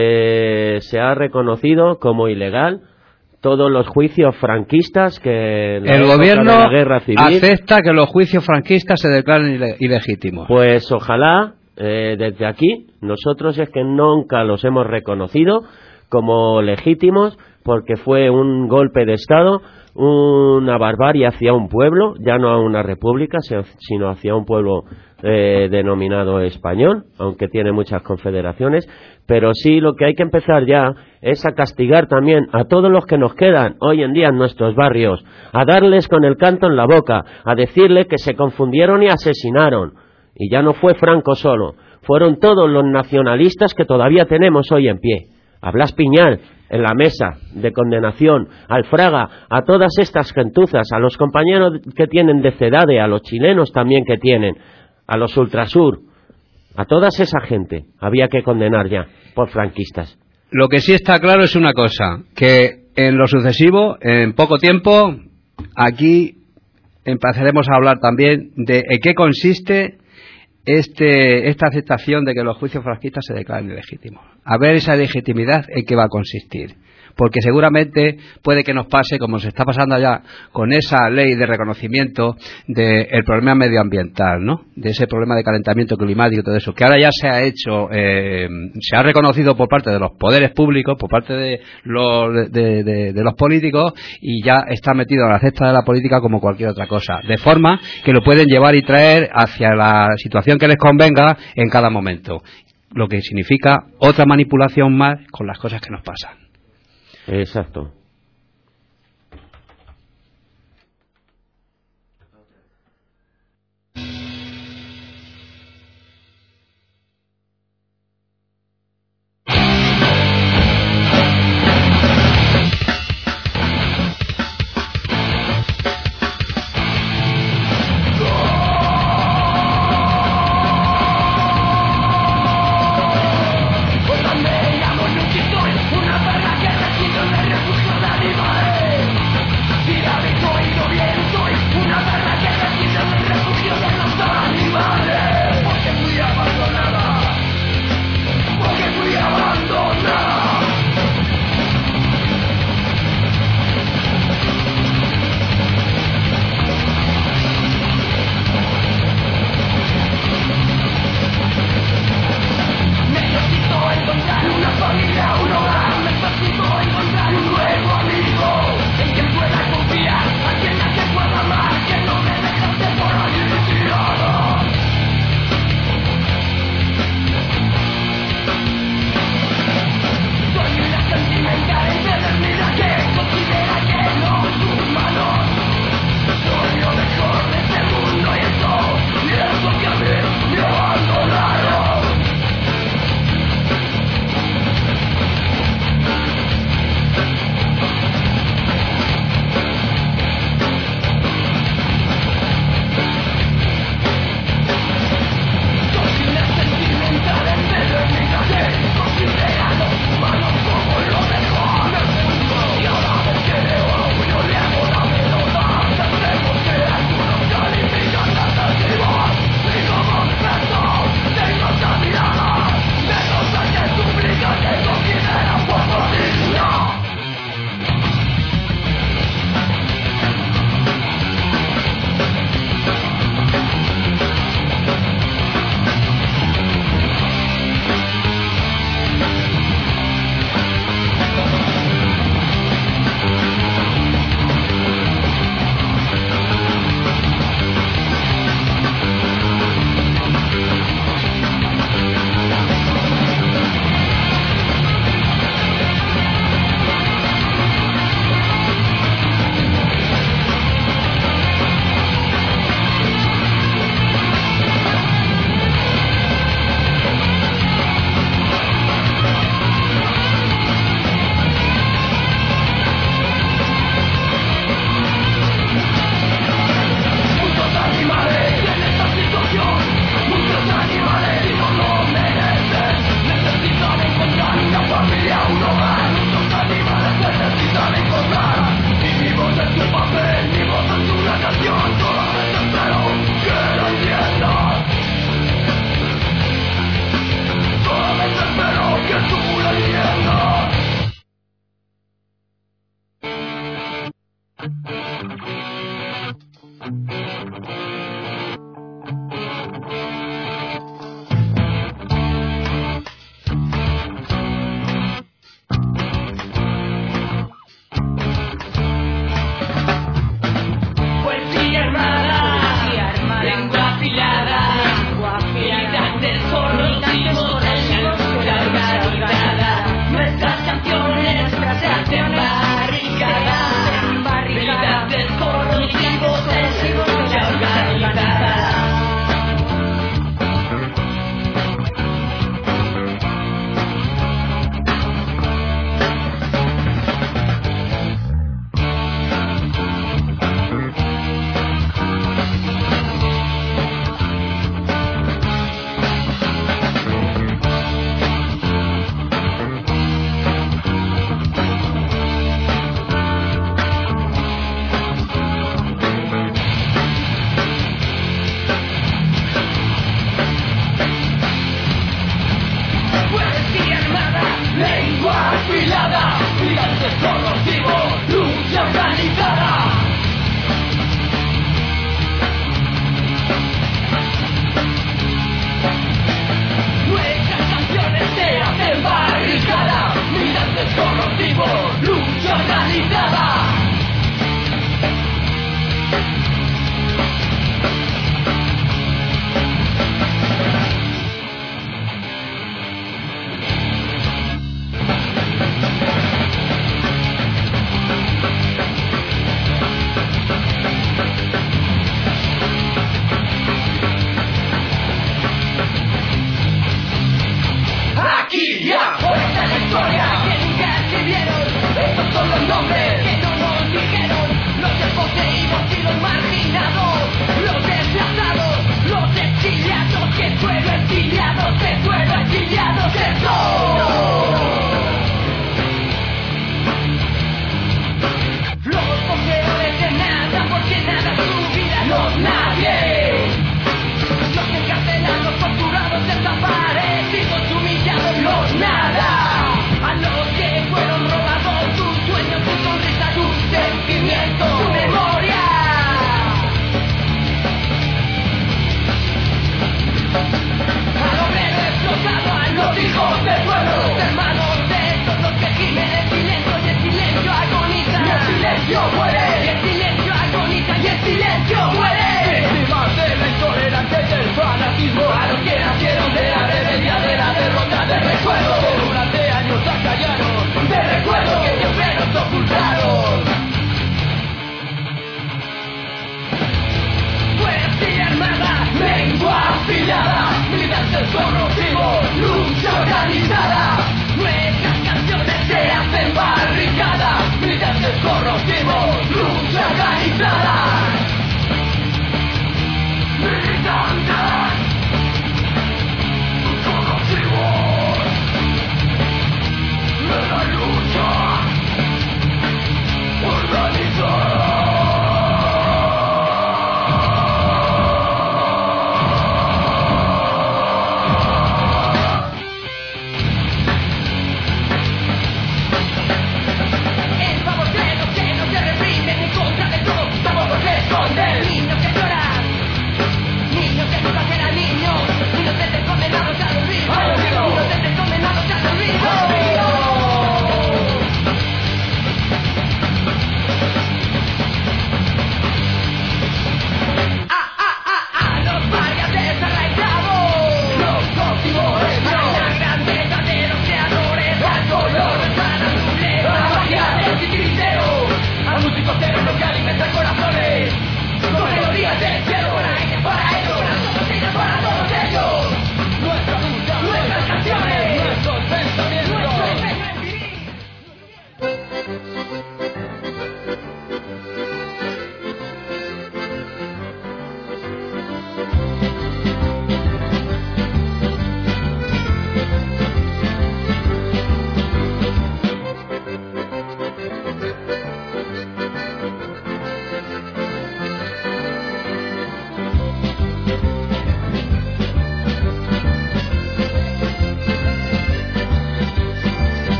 que se ha reconocido como ilegal todos los juicios franquistas que el gobierno de la guerra civil acepta que los juicios franquistas se declaren ilegítimos. Pues ojalá. Eh, desde aquí, nosotros es que nunca los hemos reconocido como legítimos, porque fue un golpe de Estado, una barbarie hacia un pueblo, ya no a una república, sino hacia un pueblo eh, denominado español, aunque tiene muchas confederaciones. Pero sí, lo que hay que empezar ya es a castigar también a todos los que nos quedan hoy en día en nuestros barrios, a darles con el canto en la boca, a decirles que se confundieron y asesinaron. Y ya no fue Franco solo, fueron todos los nacionalistas que todavía tenemos hoy en pie. A Blas Piñal, en la mesa de condenación, al Fraga, a todas estas gentuzas, a los compañeros que tienen de CEDADE, a los chilenos también que tienen, a los Ultrasur, a toda esa gente había que condenar ya por franquistas. Lo que sí está claro es una cosa, que en lo sucesivo, en poco tiempo, aquí empezaremos a hablar también de en qué consiste Este, esta aceptación de que los juicios franquistas se declaren ilegítimos. A ver esa legitimidad en qué va a consistir. Porque seguramente puede que nos pase, como se está pasando allá, con esa ley de reconocimiento del problema medioambiental, ¿no? De ese problema de calentamiento climático y todo eso, que ahora ya se ha hecho, eh, se ha reconocido por parte de los poderes públicos, por parte de los, de, de, de los políticos, y ya está metido en la cesta de la política como cualquier otra cosa. De forma que lo pueden llevar y traer hacia la situación que les convenga en cada momento. Lo que significa otra manipulación más con las cosas que nos pasan. Exacto. Una perra que recibe el refugio de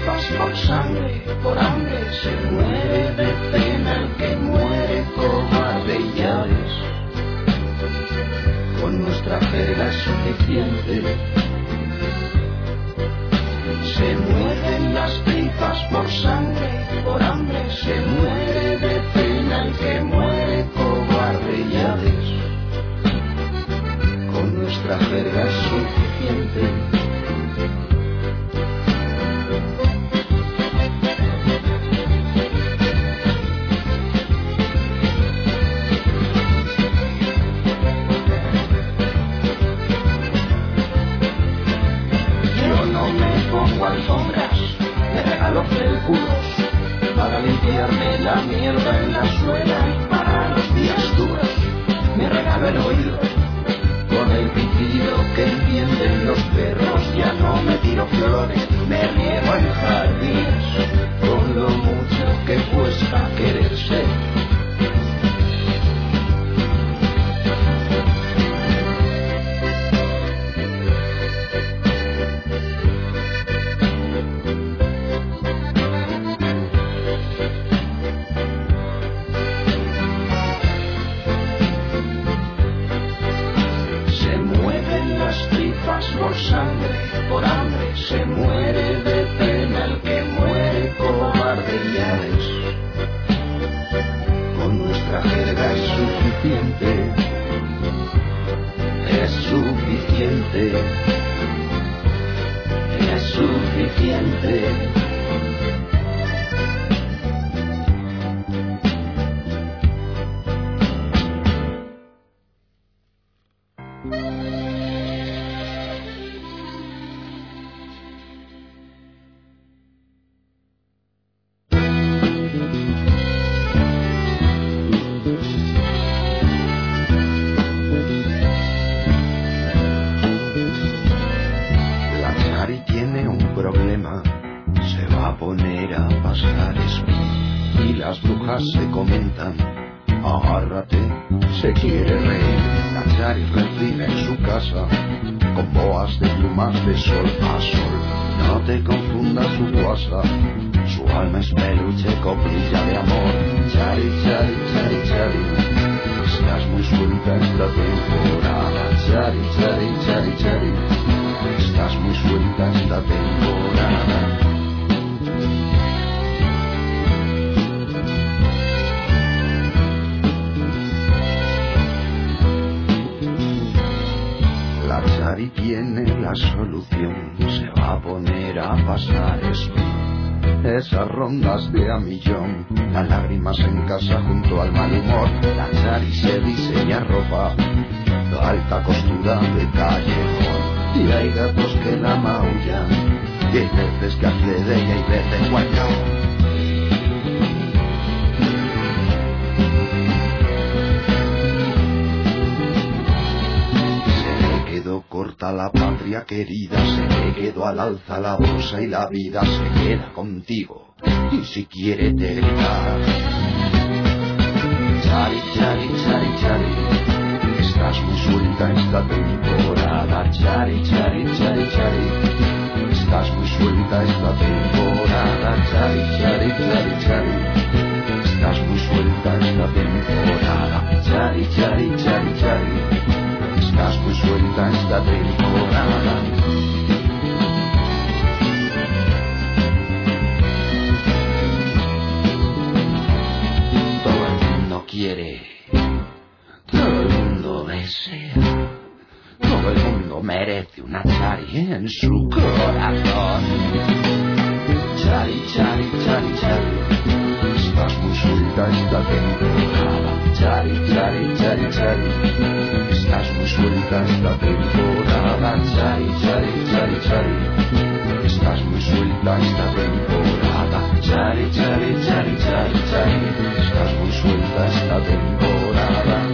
tripas por sangre, por hambre, se muere de pena el que muere cobarde y ya ves, con nuestra jerga es suficiente. Se mueren las tripas por sangre, por hambre, se muere de pena el que muere cobarde y ya ves, con nuestra jerga es suficiente. Para limpiarme la mierda en la suela y para los días duros me regalo el oído con el pitido que entienden los perros. Ya no me tiro flores, me riego en jardines con lo mucho que cuesta quererse. Por sangre, por hambre, se muere de pena el que muere cobarde y ya ves, con nuestra jerga es suficiente, es suficiente, es suficiente. Se comentan, agárrate, se quiere reír. La Chari refriega en su casa con boas de plumas de sol a sol. No te confundas su guasa, su alma es peluche, coplilla de amor. Chari, Chari, Chari, Chari, estás muy suelta esta temporada. Chari, Chari, Chari, Chari, estás muy suelta esta temporada. Chari tiene la solución, se va a poner a pasar speed. Esas rondas de a millón, las lágrimas en casa junto al mal humor. La Chari se diseña ropa, de alta costura de callejón. Y hay gatos que la maullan, y hay veces que hace de ella y veces guayao. Corta la patria querida, se le quedó al alza la bolsa y la vida se queda contigo, y si quiere te gritar. Chari, Chari, Chari, Chari, estás muy suelta esta temporada. Chari, Chari, Chari, Chari, estás muy suelta esta temporada. Chari, Chari, Chari, Chari, estás muy suelta esta temporada. Chari, Chari, Chari, Chari, estás muy suelta esta temporada. Todo el mundo quiere, todo el mundo desea, todo el mundo merece una Chari en su corazón. Chari, Chari, Chari, Chari, estás muy suelta esta temporada. Chari, Chari, Chari, Chari, estás muy suelta esta temporada. Chari, Chari, Chari, Chari, estás muy suelta esta temporada. Chari, Chari, Chari, Chari, Chari, estás muy suelta esta temporada.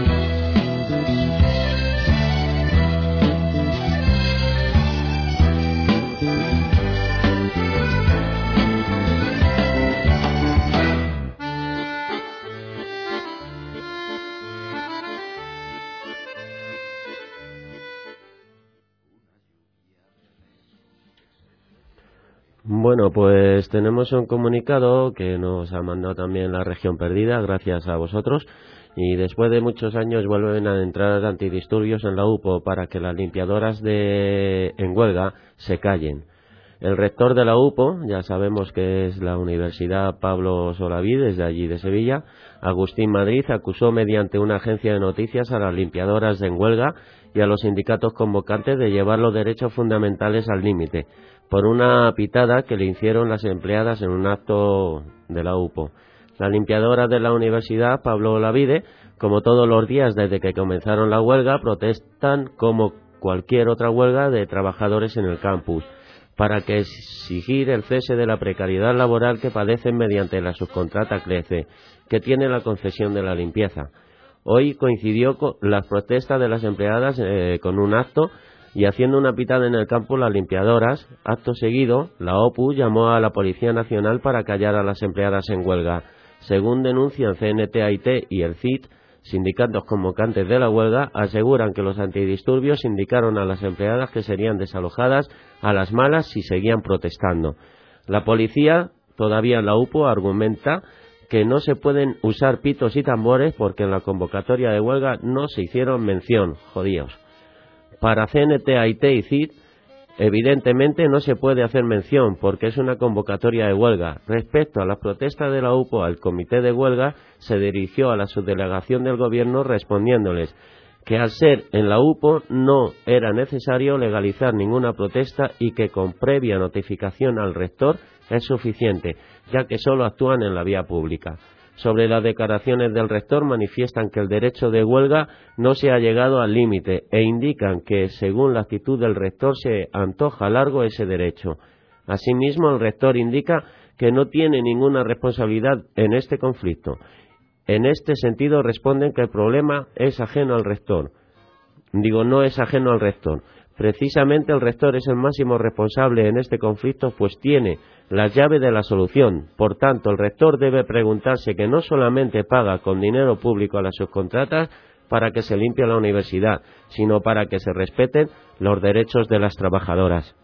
Bueno, pues tenemos un comunicado que nos ha mandado también la Región Perdida, gracias a vosotros, y después de muchos años vuelven a entrar antidisturbios en la U P O para que las limpiadoras de en huelga se callen. El rector de la U P O, ya sabemos que es la Universidad Pablo Olavide, de allí de Sevilla, Agustín Madrid, acusó mediante una agencia de noticias a las limpiadoras en huelga y a los sindicatos convocantes de llevar los derechos fundamentales al límite, por una pitada que le hicieron las empleadas en un acto de la U P O. Las limpiadoras de la Universidad Pablo Olavide, como todos los días desde que comenzaron la huelga, protestan como cualquier otra huelga de trabajadores en el campus, para que exigir el cese de la precariedad laboral que padecen mediante la subcontrata CLECE, que tiene la concesión de la limpieza. Hoy coincidió con las protestas de las empleadas eh, con un acto y haciendo una pitada en el campo las limpiadoras. Acto seguido, la O P U llamó a la Policía Nacional para callar a las empleadas en huelga. Según denuncian C N T, A I T y el C I T, sindicatos convocantes de la huelga, aseguran que los antidisturbios indicaron a las empleadas que serían desalojadas a las malas si seguían protestando. La policía, todavía en la U P O, argumenta que no se pueden usar pitos y tambores porque en la convocatoria de huelga no se hicieron mención. Jodíos. Para C N T, A I T y C I T, evidentemente no se puede hacer mención porque es una convocatoria de huelga. Respecto a las protestas de la U P O, el comité de huelga se dirigió a la subdelegación del gobierno respondiéndoles que al ser en la U P O no era necesario legalizar ninguna protesta y que con previa notificación al rector es suficiente, ya que solo actúan en la vía pública. Sobre las declaraciones del rector, manifiestan que el derecho de huelga no se ha llegado al límite e indican que, según la actitud del rector, se antoja largo ese derecho. Asimismo, el rector indica que no tiene ninguna responsabilidad en este conflicto. En este sentido, responden que el problema es ajeno al rector. Digo, no es ajeno al rector. Precisamente el rector es el máximo responsable en este conflicto, pues tiene la llave de la solución. Por tanto, el rector debe preguntarse que no solamente paga con dinero público a las subcontratas para que se limpie la universidad, sino para que se respeten los derechos de las trabajadoras.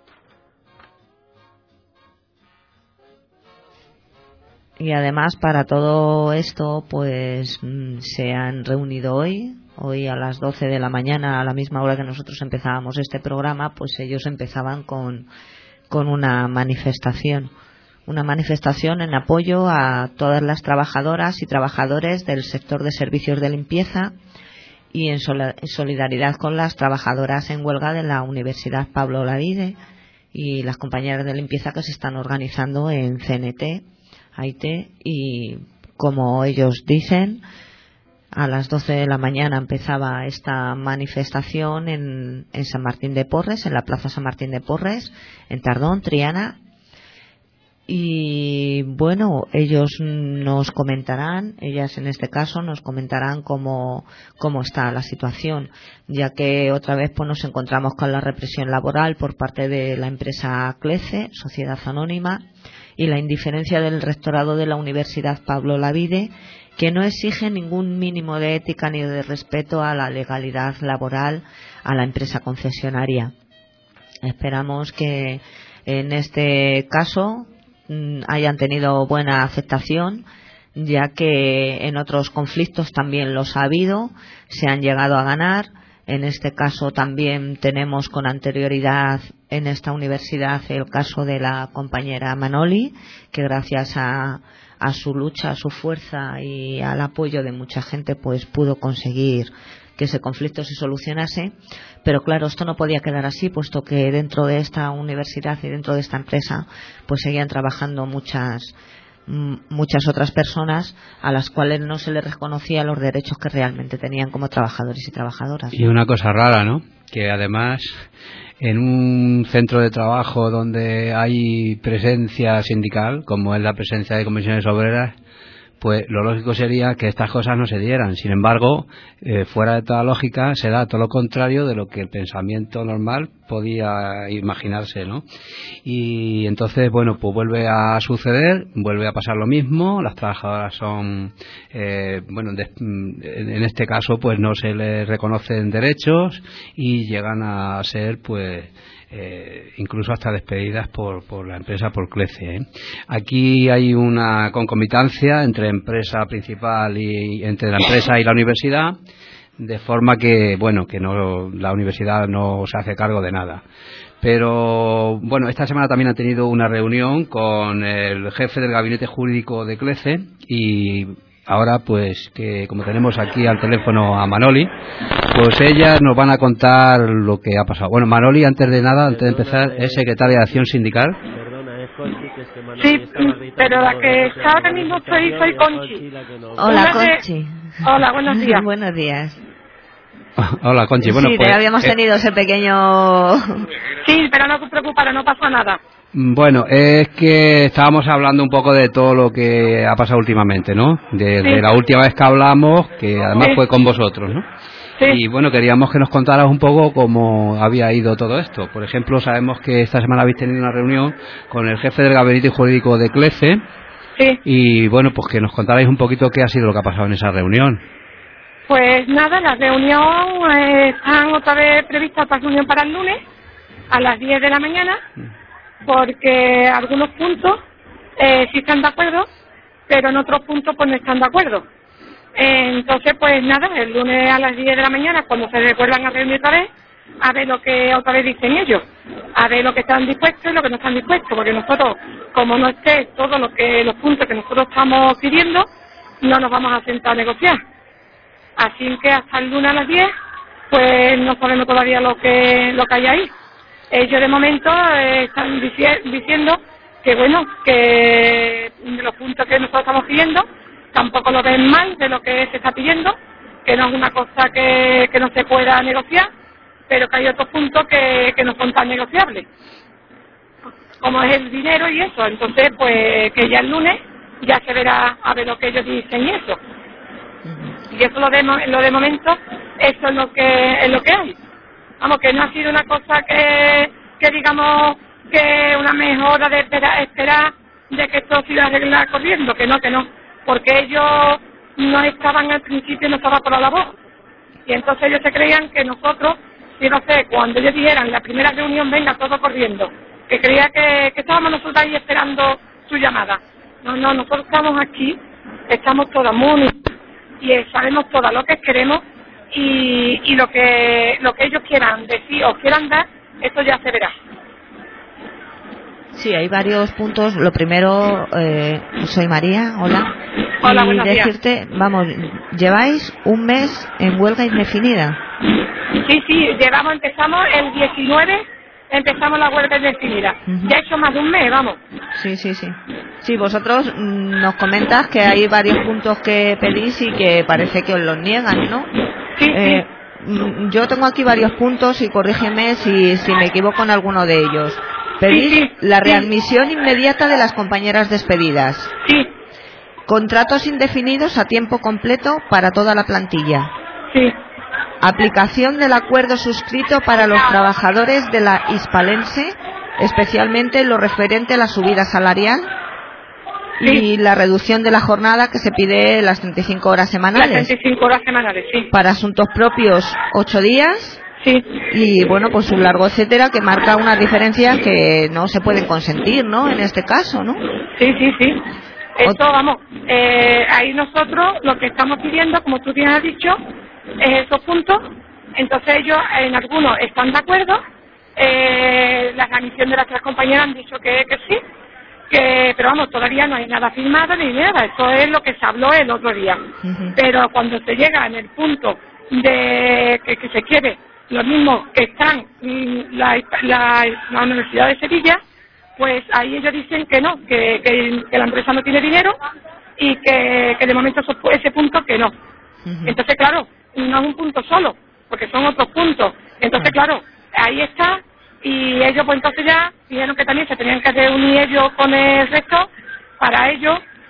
Y además, para todo esto, pues se han reunido hoy, hoy a las doce de la mañana, a la misma hora que nosotros empezábamos este programa, pues ellos empezaban con, con una manifestación, una manifestación en apoyo a todas las trabajadoras y trabajadores del sector de servicios de limpieza y en solidaridad con las trabajadoras en huelga de la Universidad Pablo Olavide y las compañeras de limpieza que se están organizando en C N T, A I T, y como ellos dicen, a las doce de la mañana empezaba esta manifestación en, en San Martín de Porres, en la Plaza San Martín de Porres, en Tardón, Triana. Y bueno, ellos nos comentarán, ellas en este caso nos comentarán cómo, cómo está la situación, ya que otra vez pues nos encontramos con la represión laboral por parte de la empresa CLECE, Sociedad Anónima, y la indiferencia del rectorado de la Universidad Pablo Olavide, que no exige ningún mínimo de ética ni de respeto a la legalidad laboral a la empresa concesionaria. Esperamos que en este caso hayan tenido buena aceptación, ya que en otros conflictos también los ha habido, se han llegado a ganar. En este caso también tenemos con anterioridad en esta universidad el caso de la compañera Manoli, que gracias a, a su lucha, a su fuerza y al apoyo de mucha gente pues pudo conseguir que ese conflicto se solucionase. Pero claro, esto no podía quedar así, puesto que dentro de esta universidad y dentro de esta empresa pues seguían trabajando muchas muchas otras personas a las cuales no se les reconocía los derechos que realmente tenían como trabajadores y trabajadoras. Y una cosa rara, ¿no? Que además en un centro de trabajo donde hay presencia sindical, como es la presencia de comisiones obreras, pues lo lógico sería que estas cosas no se dieran. Sin embargo, eh, fuera de toda lógica, se da todo lo contrario de lo que el pensamiento normal podía imaginarse, ¿no? Y entonces, bueno, pues vuelve a suceder, vuelve a pasar lo mismo. Las trabajadoras son, eh, bueno, de, en este caso, pues no se les reconocen derechos y llegan a ser, pues, Eh, incluso hasta despedidas por, por la empresa, por CLECE, ¿eh? Aquí hay una concomitancia entre empresa principal y entre la empresa y la universidad, de forma que, bueno, que no, la universidad no se hace cargo de nada. Pero, bueno, esta semana también han tenido una reunión con el jefe del gabinete jurídico de CLECE y ahora, pues, que como tenemos aquí al teléfono a Manoli, pues ellas nos van a contar lo que ha pasado. Bueno, Manoli, antes de nada, antes de empezar, es secretaria de Acción Sindical. Sí, pero la que está ahora mismo soy, soy Conchi. Hola, Conchi. Hola, buenos días. Buenos días. Hola, Conchi. Bueno, sí, pues, habíamos eh, tenido ese pequeño... Sí, pero no te preocupes, no pasa nada. Bueno, es que estábamos hablando un poco de todo lo que ha pasado últimamente, ¿no? De, sí. de la última vez que hablamos, que además sí. fue con vosotros, ¿no? Sí. Y bueno, queríamos que nos contaras un poco cómo había ido todo esto. Por ejemplo, sabemos que esta semana habéis tenido una reunión con el jefe del gabinete jurídico de CLECE. Sí. Y bueno, pues que nos contarais un poquito qué ha sido lo que ha pasado en esa reunión. Pues nada, la reunión eh, están otra vez prevista otra reunión para el lunes a las diez de la mañana, porque algunos puntos eh, sí están de acuerdo, pero en otros puntos pues no están de acuerdo. Eh, entonces, pues nada, el lunes a las diez de la mañana, cuando se recuerdan a reunir otra vez, a ver lo que otra vez dicen ellos, a ver lo que están dispuestos y lo que no están dispuestos, porque nosotros, como no esté todos lo que, los puntos que nosotros estamos pidiendo, no nos vamos a sentar a negociar. Así que hasta el lunes a las diez, pues no sabemos todavía lo que lo que hay ahí. Ellos de momento eh, están dici- diciendo que bueno, que los puntos que nosotros estamos pidiendo tampoco lo ven mal de lo que se está pidiendo, que no es una cosa que, que no se pueda negociar, pero que hay otros puntos que, que no son tan negociables, como es el dinero y eso. Entonces, pues que ya el lunes ya se verá a ver lo que ellos dicen y eso. Y eso lo de, lo de momento, eso es lo que es lo que hay. Vamos, que no ha sido una cosa que, que digamos, que una mejora de esperar, esperar de que esto se iba a arreglar corriendo, que no, que no. Porque ellos no estaban al principio, no estaba por la labor. Y entonces ellos se creían que nosotros, si no sé, cuando ellos dijeran la primera reunión, venga, todo corriendo, que creía que, que estábamos nosotros ahí esperando su llamada. No, no, nosotros estamos aquí, estamos todas muy y sabemos todas lo que queremos y, y lo que lo que ellos quieran decir o quieran dar, eso ya se verá. Sí, hay varios puntos. Lo primero, eh, soy María, hola. Hola, y buenos días. decirte, vamos, lleváis un mes en huelga indefinida. Sí, sí, llevamos, empezamos el diecinueve, empezamos la huelga indefinida. Uh-huh. Ya he hecho más de un mes, vamos. Sí, sí, sí. Sí, vosotros mmm, nos comentas que hay varios puntos que pedís y que parece que os los niegan, ¿no? Sí, eh, sí. Mmm, yo tengo aquí varios puntos y corrígeme si, si me equivoco en alguno de ellos. Pedís sí, sí, la readmisión sí. inmediata de las compañeras despedidas. Sí. Contratos indefinidos a tiempo completo para toda la plantilla. Sí. Aplicación del acuerdo suscrito para los trabajadores de la Hispalense, especialmente lo referente a la subida salarial sí. y la reducción de la jornada que se pide las treinta y cinco horas semanales. Las treinta y cinco horas semanales, sí. Para asuntos propios, ocho días. Sí. Y bueno, pues un largo etcétera que marca unas diferencias que no se pueden consentir, ¿no? En este caso, ¿no? Sí, sí, sí. Esto, vamos, eh, ahí nosotros lo que estamos pidiendo, como tú bien has dicho, es esos puntos. Entonces ellos, en algunos, están de acuerdo. Eh, la admisión de las tres compañeras han dicho que, que sí. Que, pero vamos, todavía no hay nada firmado ni nada. Eso es lo que se habló el otro día. Uh-huh. Pero cuando se llega en el punto de que, que se quiere lo mismo que están la, la, la Universidad de Sevilla, pues ahí ellos dicen que no, que, que, que la empresa no tiene dinero y que, que de momento eso, ese punto que no. Uh-huh. Entonces, claro, no es un punto solo, porque son otros puntos. Entonces, uh-huh. claro, ahí está, y ellos pues entonces ya dijeron que también se tenían que reunir ellos con el resto para ellos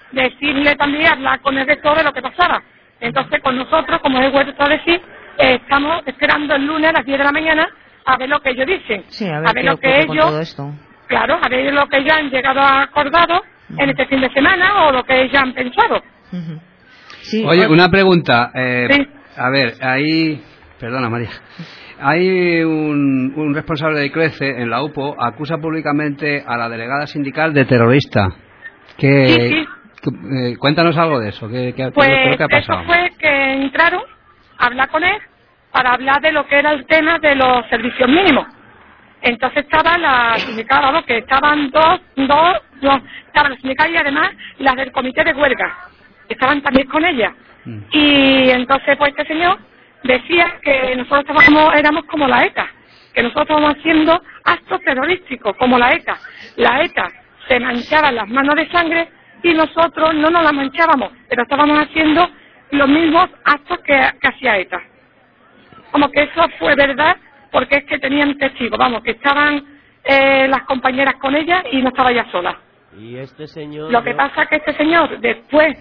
decirle también, hablar con el rector de lo que pasaba. Entonces, con nosotros, como he vuelto a decir, eh, estamos esperando el lunes a las diez de la mañana a ver lo que ellos dicen. Sí, a ver, a ver lo que ellos, todo esto. Claro, a ver lo que ellos han llegado a acordado uh-huh. en este fin de semana o lo que ellos han pensado. Uh-huh. Sí, Oye, una pregunta. Eh, sí. A ver, ahí... Perdona, María. Hay un, un responsable de CRECE en la U P O, acusa públicamente a la delegada sindical de terrorista. ¿Qué, sí, sí. Eh, cuéntanos algo de eso. ¿Qué, qué, pues qué, qué ha pasado? Eso fue que entraron a hablar con él para hablar de lo que era el tema de los servicios mínimos. Entonces estaba la sindical, vamos, que estaban dos, dos, dos, estaba la sindical y además las del comité de huelga, estaban también con ella. Mm. Y entonces pues este señor decía que nosotros estábamos, éramos como la ETA, que nosotros estábamos haciendo actos terrorísticos, como la ETA. La ETA se manchaba las manos de sangre y nosotros no nos las manchábamos, pero estábamos haciendo los mismos actos que, que hacía ETA. Como que eso fue verdad, porque es que tenían testigos, vamos, que estaban eh, las compañeras con ella y no estaba ella sola. Y este señor... Lo que no... pasa es que este señor después...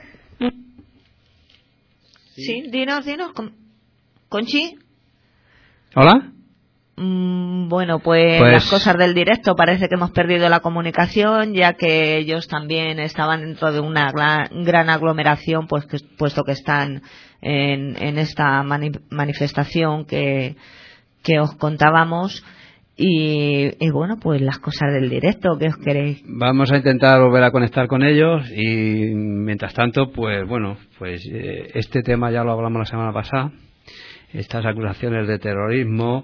Sí, sí dinos, dinos, Con... Conchi. ¿Hola? Mm, bueno, pues, pues las cosas del directo, parece que hemos perdido la comunicación, ya que ellos también estaban dentro de una gran, gran aglomeración, pues que, puesto que están en, en esta mani manifestación que, que os contábamos. Y, y bueno, pues las cosas del directo, ¿qué os queréis? Vamos a intentar volver a conectar con ellos y mientras tanto, pues bueno, pues eh, este tema ya lo hablamos la semana pasada, estas acusaciones de terrorismo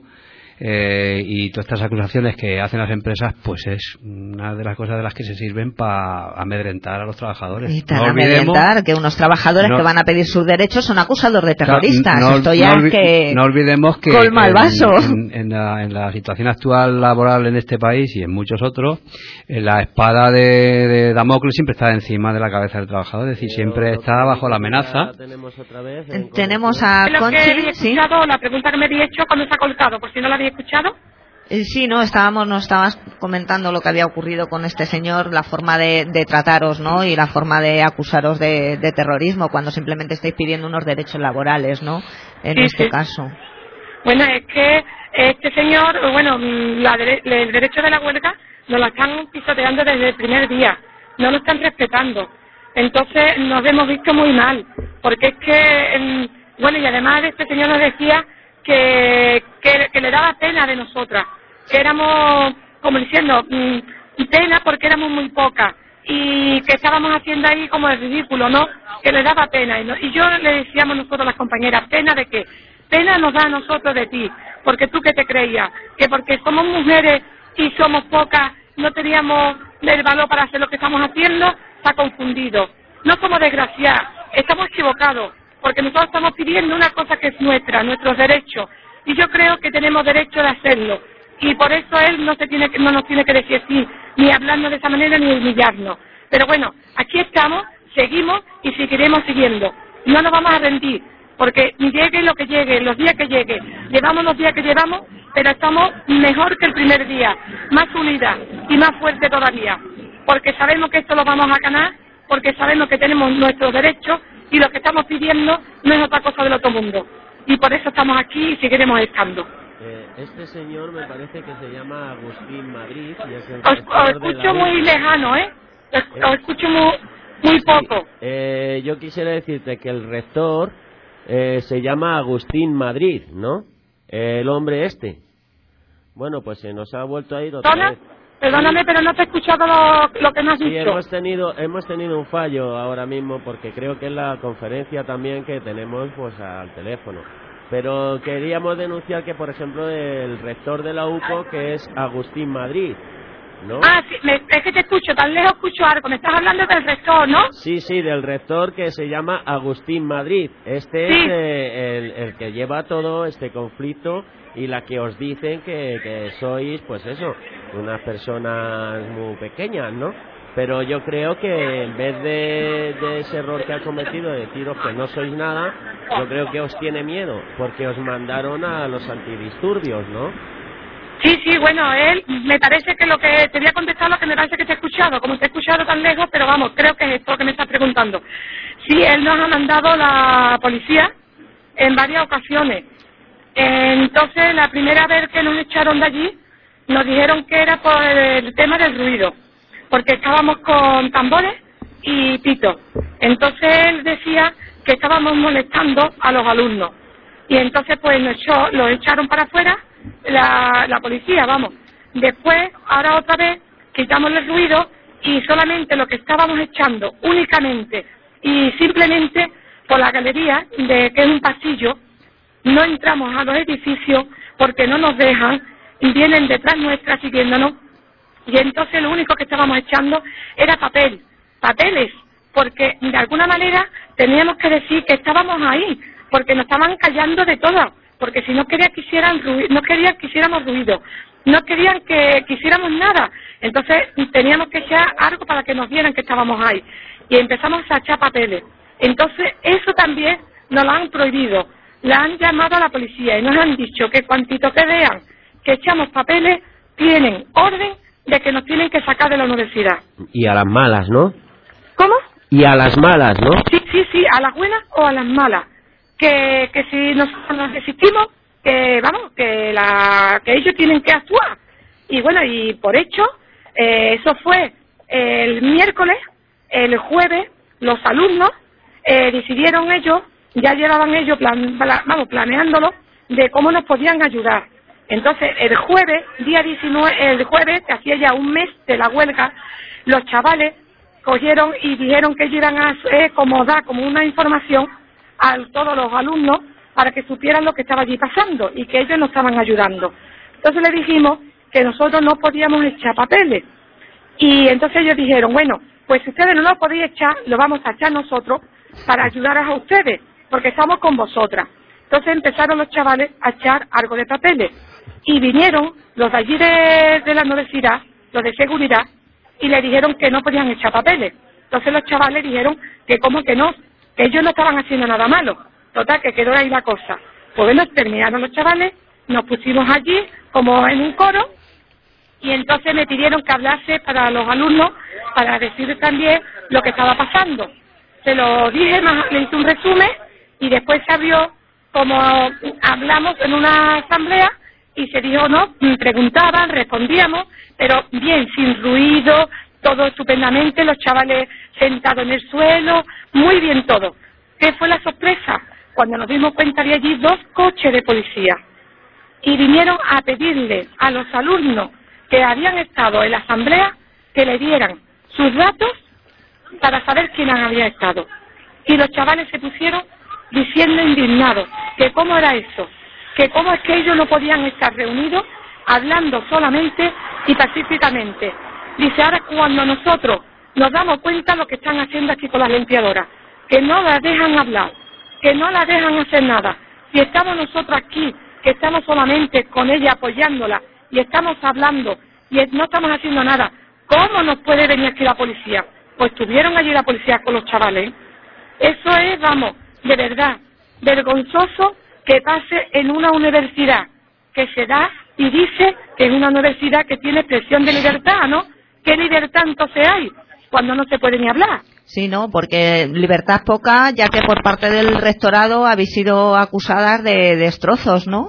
eh, y todas estas acusaciones que hacen las empresas, pues es una de las cosas de las que se sirven para amedrentar a los trabajadores. Y no amedrentar, que unos trabajadores no, que van a pedir sus derechos son acusados de terroristas. No, no, Esto ya no, es que no olvidemos que colma el vaso. En, en, en, la, en la situación actual laboral en este país y en muchos otros, la espada de, de Damocles siempre está encima de la cabeza del trabajador, es decir, siempre está bajo la amenaza. Tenemos otra vez tenemos a Conchi, ¿sí? La pregunta que me había hecho cuando se ha colgado, por si no la había escuchado. Sí, no, estábamos, nos estabas comentando lo que había ocurrido con este señor, la forma de, de trataros, ¿no? Y la forma de acusaros de, de terrorismo cuando simplemente estáis pidiendo unos derechos laborales, ¿no? En sí, este sí. caso. Bueno, es que este señor, bueno, la de, el derecho de la huelga nos lo están pisoteando desde el primer día, no lo están respetando. Entonces nos hemos visto muy mal, porque es que, bueno, y además este señor nos decía Que, que, que le daba pena de nosotras, que éramos, como diciendo, pena porque éramos muy pocas y que estábamos haciendo ahí como el ridículo, ¿no? Que le daba pena. Y, no, y yo le decíamos nosotros a las compañeras, ¿pena de qué? Pena nos da a nosotros de ti, porque tú que te creías, que porque somos mujeres y somos pocas, no teníamos el valor para hacer lo que estamos haciendo, está confundido. No somos desgraciadas, estamos equivocados. Porque nosotros estamos pidiendo una cosa que es nuestra, nuestros derechos, y yo creo que tenemos derecho de hacerlo, y por eso él no se tiene, no nos tiene que decir sí, ni hablarnos de esa manera, ni humillarnos. Pero bueno, aquí estamos, seguimos y seguiremos siguiendo, no nos vamos a rendir, porque llegue lo que llegue, los días que llegue, llevamos los días que llevamos, pero estamos mejor que el primer día, más unidas y más fuerte todavía, porque sabemos que esto lo vamos a ganar, porque sabemos que tenemos nuestros derechos, y lo que estamos pidiendo no es otra cosa del otro mundo. Y por eso estamos aquí y seguiremos estando. Eh, este señor me parece que se llama Agustín Madrid. Y es el os, os escucho muy lejano, ¿eh? Os, eh, os escucho muy, muy sí, poco. Eh, yo quisiera decirte que el rector eh, se llama Agustín Madrid, ¿no? Eh, el hombre este. Bueno, pues se nos ha vuelto a ir otra ¿Tona? vez. Perdóname, pero no te he escuchado lo, lo que me has sí, dicho. hemos tenido hemos tenido un fallo ahora mismo porque creo que es la conferencia también que tenemos pues al teléfono. Pero queríamos denunciar que, por ejemplo, el rector de la U P O, que es Agustín Madrid, ¿no? Ah, sí, me, es que te escucho, tan lejos escucho algo. Me estás hablando del rector, ¿no? Sí, sí, del rector que se llama Agustín Madrid. Este sí. es eh, el, el que lleva todo este conflicto y la que os dicen que, que sois, pues eso, unas personas muy pequeñas, ¿no? Pero yo creo que en vez de, de ese error que ha cometido de deciros que no sois nada, yo creo que os tiene miedo, porque os mandaron a los antidisturbios, ¿no? Sí, sí, bueno, él, me parece que lo que te voy a contestar lo que me parece que te he escuchado, como te he escuchado tan lejos, pero vamos, creo que es esto que me estás preguntando. Sí, él nos ha mandado la policía en varias ocasiones. Entonces, la primera vez que nos echaron de allí, nos dijeron que era por el tema del ruido, porque estábamos con tambores y pitos. Entonces, él decía que estábamos molestando a los alumnos. Y entonces, pues, nos echó, los echaron para afuera, la, la policía, vamos. Después, ahora otra vez, quitamos el ruido y solamente lo que estábamos echando, únicamente y simplemente por la galería, de que es un pasillo, no entramos a los edificios porque no nos dejan y vienen detrás nuestra siguiéndonos, y entonces lo único que estábamos echando era papel, papeles, porque de alguna manera teníamos que decir que estábamos ahí, porque nos estaban callando de todo, porque si no querían que hicieran ruido, no querían que hiciéramos ruido, no querían que, que hiciéramos nada, entonces teníamos que echar algo para que nos vieran que estábamos ahí, y empezamos a echar papeles. Entonces eso también nos lo han prohibido. La han llamado a la policía y nos han dicho que cuantito que vean que echamos papeles, tienen orden de que nos tienen que sacar de la universidad. Y a las malas, ¿no? ¿Cómo? Y a las malas, ¿no? Sí, sí, sí, a las buenas o a las malas. Que, que si nosotros nos resistimos, que vamos, que, la, que ellos tienen que actuar. Y bueno, y por hecho, eh, eso fue el miércoles, el jueves, los alumnos eh, decidieron ellos, ya llevaban ellos plan, vamos, planeándolo, de cómo nos podían ayudar. Entonces, el jueves, día diecinueve, el jueves, que hacía ya un mes de la huelga, los chavales cogieron y dijeron que ellos iban a eh, como dar como una información a todos los alumnos para que supieran lo que estaba allí pasando y que ellos nos estaban ayudando. Entonces le dijimos que nosotros no podíamos echar papeles. Y entonces ellos dijeron, bueno, pues si ustedes no lo podéis echar, lo vamos a echar nosotros para ayudar a ustedes, porque estamos con vosotras. Entonces empezaron los chavales a echar algo de papeles. Y vinieron los de allí de, de la universidad, los de seguridad, y le dijeron que no podían echar papeles. Entonces los chavales dijeron que como que no, que ellos no estaban haciendo nada malo. Total, que quedó ahí la cosa. Pues bueno, terminaron los chavales, nos pusimos allí como en un coro, y entonces me pidieron que hablase para los alumnos, para decirles también lo que estaba pasando. Se lo dije, más, le hice un resumen, y después se abrió, como hablamos en una asamblea, y se dijo, no, preguntaban, respondíamos, pero bien, sin ruido, todo estupendamente, los chavales sentados en el suelo, muy bien todo. ¿Qué fue la sorpresa? Cuando nos dimos cuenta había allí dos coches de policía, y vinieron a pedirle a los alumnos que habían estado en la asamblea que le dieran sus datos para saber quién había estado. Y los chavales se pusieron diciendo indignados que cómo era eso, que cómo es que ellos no podían estar reunidos hablando solamente y pacíficamente. Dice, ahora cuando nosotros nos damos cuenta de lo que están haciendo aquí con las limpiadoras, que no las dejan hablar, que no las dejan hacer nada. Si estamos nosotros aquí, que estamos solamente con ella apoyándola y estamos hablando y no estamos haciendo nada, ¿cómo nos puede venir aquí la policía? Pues tuvieron allí la policía con los chavales. Eso es, vamos, de verdad, vergonzoso que pase en una universidad que se da y dice que es una universidad que tiene expresión de libertad, ¿no? ¿Qué libertad entonces hay cuando no se puede ni hablar? Sí, no, porque libertad poca, ya que por parte del rectorado habéis sido acusadas de destrozos, ¿no?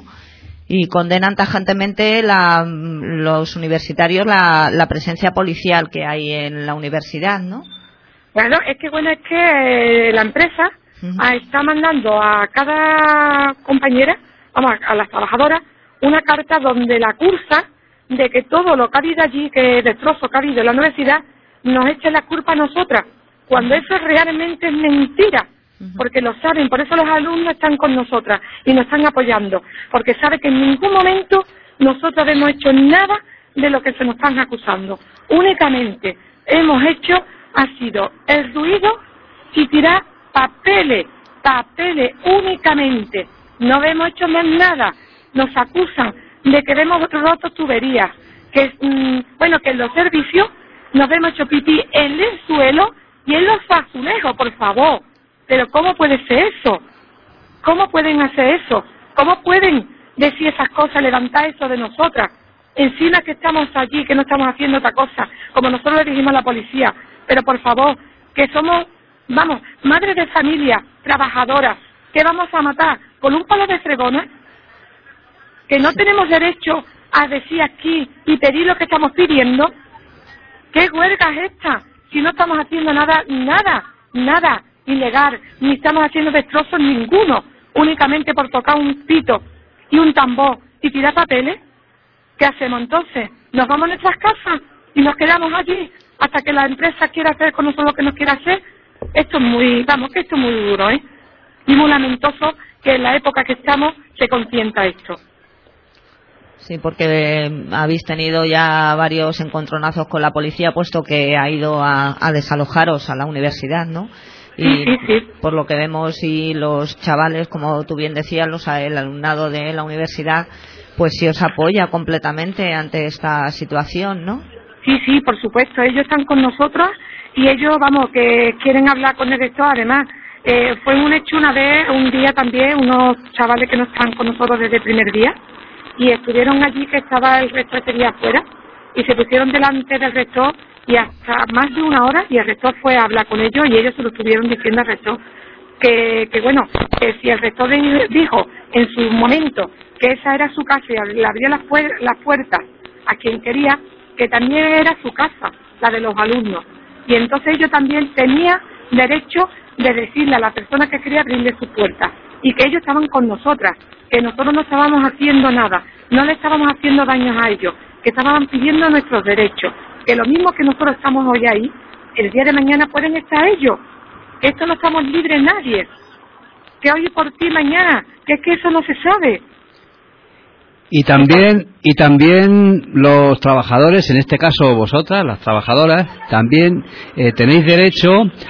Y condenan tajantemente la, los universitarios la, la presencia policial que hay en la universidad, ¿no? Bueno, es que bueno, es que eh, la empresa uh-huh. está mandando a cada compañera, vamos, a las trabajadoras, una carta donde la acusa de que todo lo que ha habido allí, que destrozo que ha habido en la universidad, nos eche la culpa a nosotras, cuando eso realmente es mentira, uh-huh. porque lo saben, por eso los alumnos están con nosotras y nos están apoyando, porque saben que en ningún momento nosotros hemos hecho nada de lo que se nos están acusando. Únicamente hemos hecho, ha sido el ruido y tirar papeles, papeles únicamente. No hemos hecho más nada. Nos acusan de que hemos roto tuberías, que mmm, bueno, que en los servicios nos hemos hecho pipí en el suelo y en los azulejos, por favor. Pero ¿cómo puede ser eso? ¿Cómo pueden hacer eso? ¿Cómo pueden decir esas cosas, levantar eso de nosotras? encima que estamos allí, que no estamos haciendo otra cosa, como nosotros le dijimos a la policía, pero por favor, que somos, vamos, madres de familia, trabajadoras, ¿qué vamos a matar? ¿Con un palo de fregona? Que no tenemos derecho a decir aquí y pedir lo que estamos pidiendo. ¿Qué huelga es esta? Si no estamos haciendo nada, nada, nada ilegal, ni estamos haciendo destrozos ninguno, únicamente por tocar un pito y un tambor y tirar papeles. ¿Qué hacemos entonces? ¿Nos vamos a nuestras casas y nos quedamos allí hasta que la empresa quiera hacer con nosotros lo que nos quiera hacer? Esto es muy, vamos, que esto es muy duro, ¿eh? Y muy lamentoso que en la época que estamos se consienta esto. Sí, porque habéis tenido ya varios encontronazos con la policía, puesto que ha ido a, a desalojaros a la universidad, ¿no? Y sí, sí, sí. Por lo que vemos, y los chavales, como tú bien decías, los, el alumnado de la universidad, pues sí os apoya completamente ante esta situación, ¿no? Sí, sí, por supuesto, ellos están con nosotros y ellos, vamos, que quieren hablar con el rector. Además, eh, fue un hecho una vez, un día también, unos chavales que no están con nosotros desde el primer día, y estuvieron allí, que estaba el rector ese día afuera, y se pusieron delante del rector y hasta más de una hora, y el rector fue a hablar con ellos y ellos se lo estuvieron diciendo al rector que, que bueno, que si el rector dijo en su momento que esa era su casa y le abría las, puer las puertas a quien quería, que también era su casa, la de los alumnos, y entonces ellos también tenían derecho de decirle a la persona que quería abrirle su puerta, y que ellos estaban con nosotras, que nosotros no estábamos haciendo nada, no le estábamos haciendo daños a ellos, que estaban pidiendo nuestros derechos, que lo mismo que nosotros estamos hoy ahí, el día de mañana pueden estar ellos, que esto no estamos libres nadie, que hoy por ti mañana, que es que eso no se sabe. Y también, y también los trabajadores, en este caso vosotras, las trabajadoras, también eh, tenéis derecho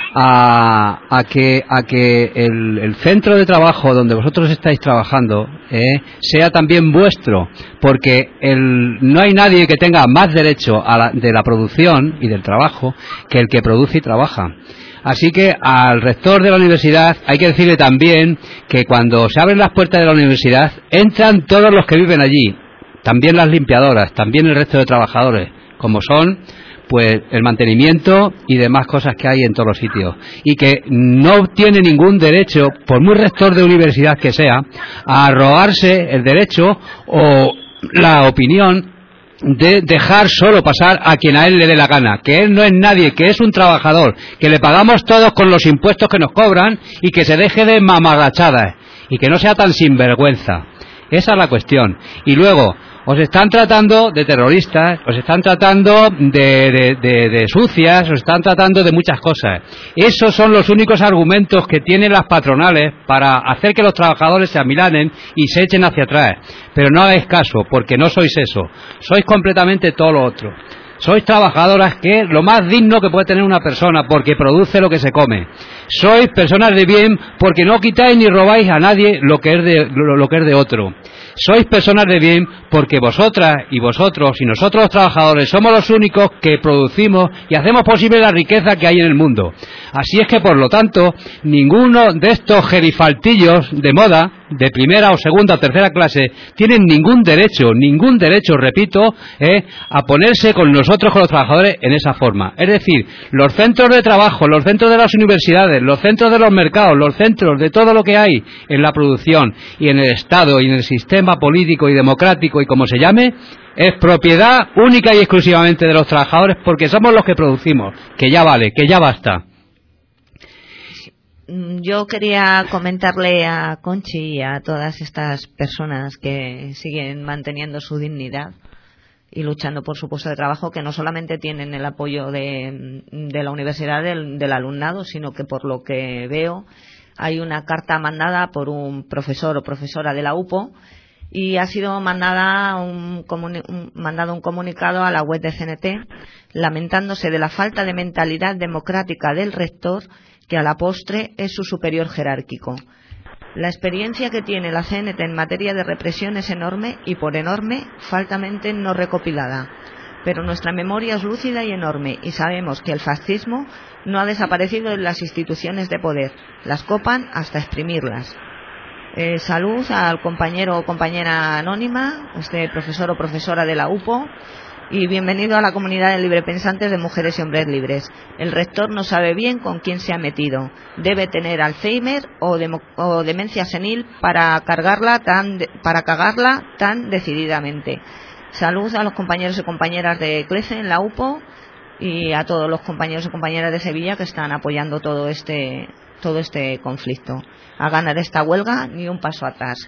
a, a que, a que el, el centro de trabajo donde vosotros estáis trabajando eh, sea también vuestro, porque el, no hay nadie que tenga más derecho a la, de la producción y del trabajo que el que produce y trabaja. Así que al rector de la universidad hay que decirle también que cuando se abren las puertas de la universidad entran todos los que viven allí, también las limpiadoras, también el resto de trabajadores, como son pues el mantenimiento y demás cosas que hay en todos los sitios, y que no tiene ningún derecho, por muy rector de universidad que sea, a arrogarse el derecho o la opinión de dejar solo pasar a quien a él le dé la gana, que él no es nadie, que es un trabajador, que le pagamos todos con los impuestos que nos cobran, y que se deje de mamarrachadas y que no sea tan sinvergüenza. Esa es la cuestión. Y luego os están tratando de terroristas, os están tratando de, de, de, de sucias, os están tratando de muchas cosas. Esos son los únicos argumentos que tienen las patronales para hacer que los trabajadores se amilanen y se echen hacia atrás. Pero no hagáis caso, porque no sois eso. Sois completamente todo lo otro. Sois trabajadoras, que es lo más digno que puede tener una persona, porque produce lo que se come. Sois personas de bien, porque no quitáis ni robáis a nadie lo que es de, lo, lo que es de otro. Sois personas de bien porque vosotras y vosotros y nosotros los trabajadores somos los únicos que producimos y hacemos posible la riqueza que hay en el mundo. Así es que, por lo tanto, ninguno de estos gerifaltillos de moda, de primera o segunda o tercera clase, tienen ningún derecho, ningún derecho, repito, eh, a ponerse con nosotros, con los trabajadores, en esa forma. Es decir, los centros de trabajo, los centros de las universidades, los centros de los mercados, los centros de todo lo que hay en la producción y en el Estado y en el sistema político y democrático y como se llame, es propiedad única y exclusivamente de los trabajadores, porque somos los que producimos. Que ya vale, que ya basta. Yo quería comentarle a Conchi y a todas estas personas que siguen manteniendo su dignidad y luchando por su puesto de trabajo, que no solamente tienen el apoyo de, de la universidad, del, del alumnado, sino que, por lo que veo, hay una carta mandada por un profesor o profesora de la U P O, y ha sido mandada un, un, mandado un comunicado a la web de C N T lamentándose de la falta de mentalidad democrática del rector, que a la postre es su superior jerárquico. La experiencia que tiene la C N T en materia de represión es enorme, y por enorme, faltamente no recopilada. Pero nuestra memoria es lúcida y enorme, y sabemos que el fascismo no ha desaparecido en las instituciones de poder, las copan hasta exprimirlas. Eh, salud al compañero o compañera anónima, este profesor o profesora de la U P O, y bienvenido a la comunidad de librepensantes de mujeres y hombres libres. El rector no sabe bien con quién se ha metido. Debe tener Alzheimer o, demo, o demencia senil para cargarla tan de, para cagarla tan decididamente. Salud a los compañeros y compañeras de CLECE en la U P O y a todos los compañeros y compañeras de Sevilla que están apoyando todo este todo este conflicto. A ganar esta huelga ni un paso atrás.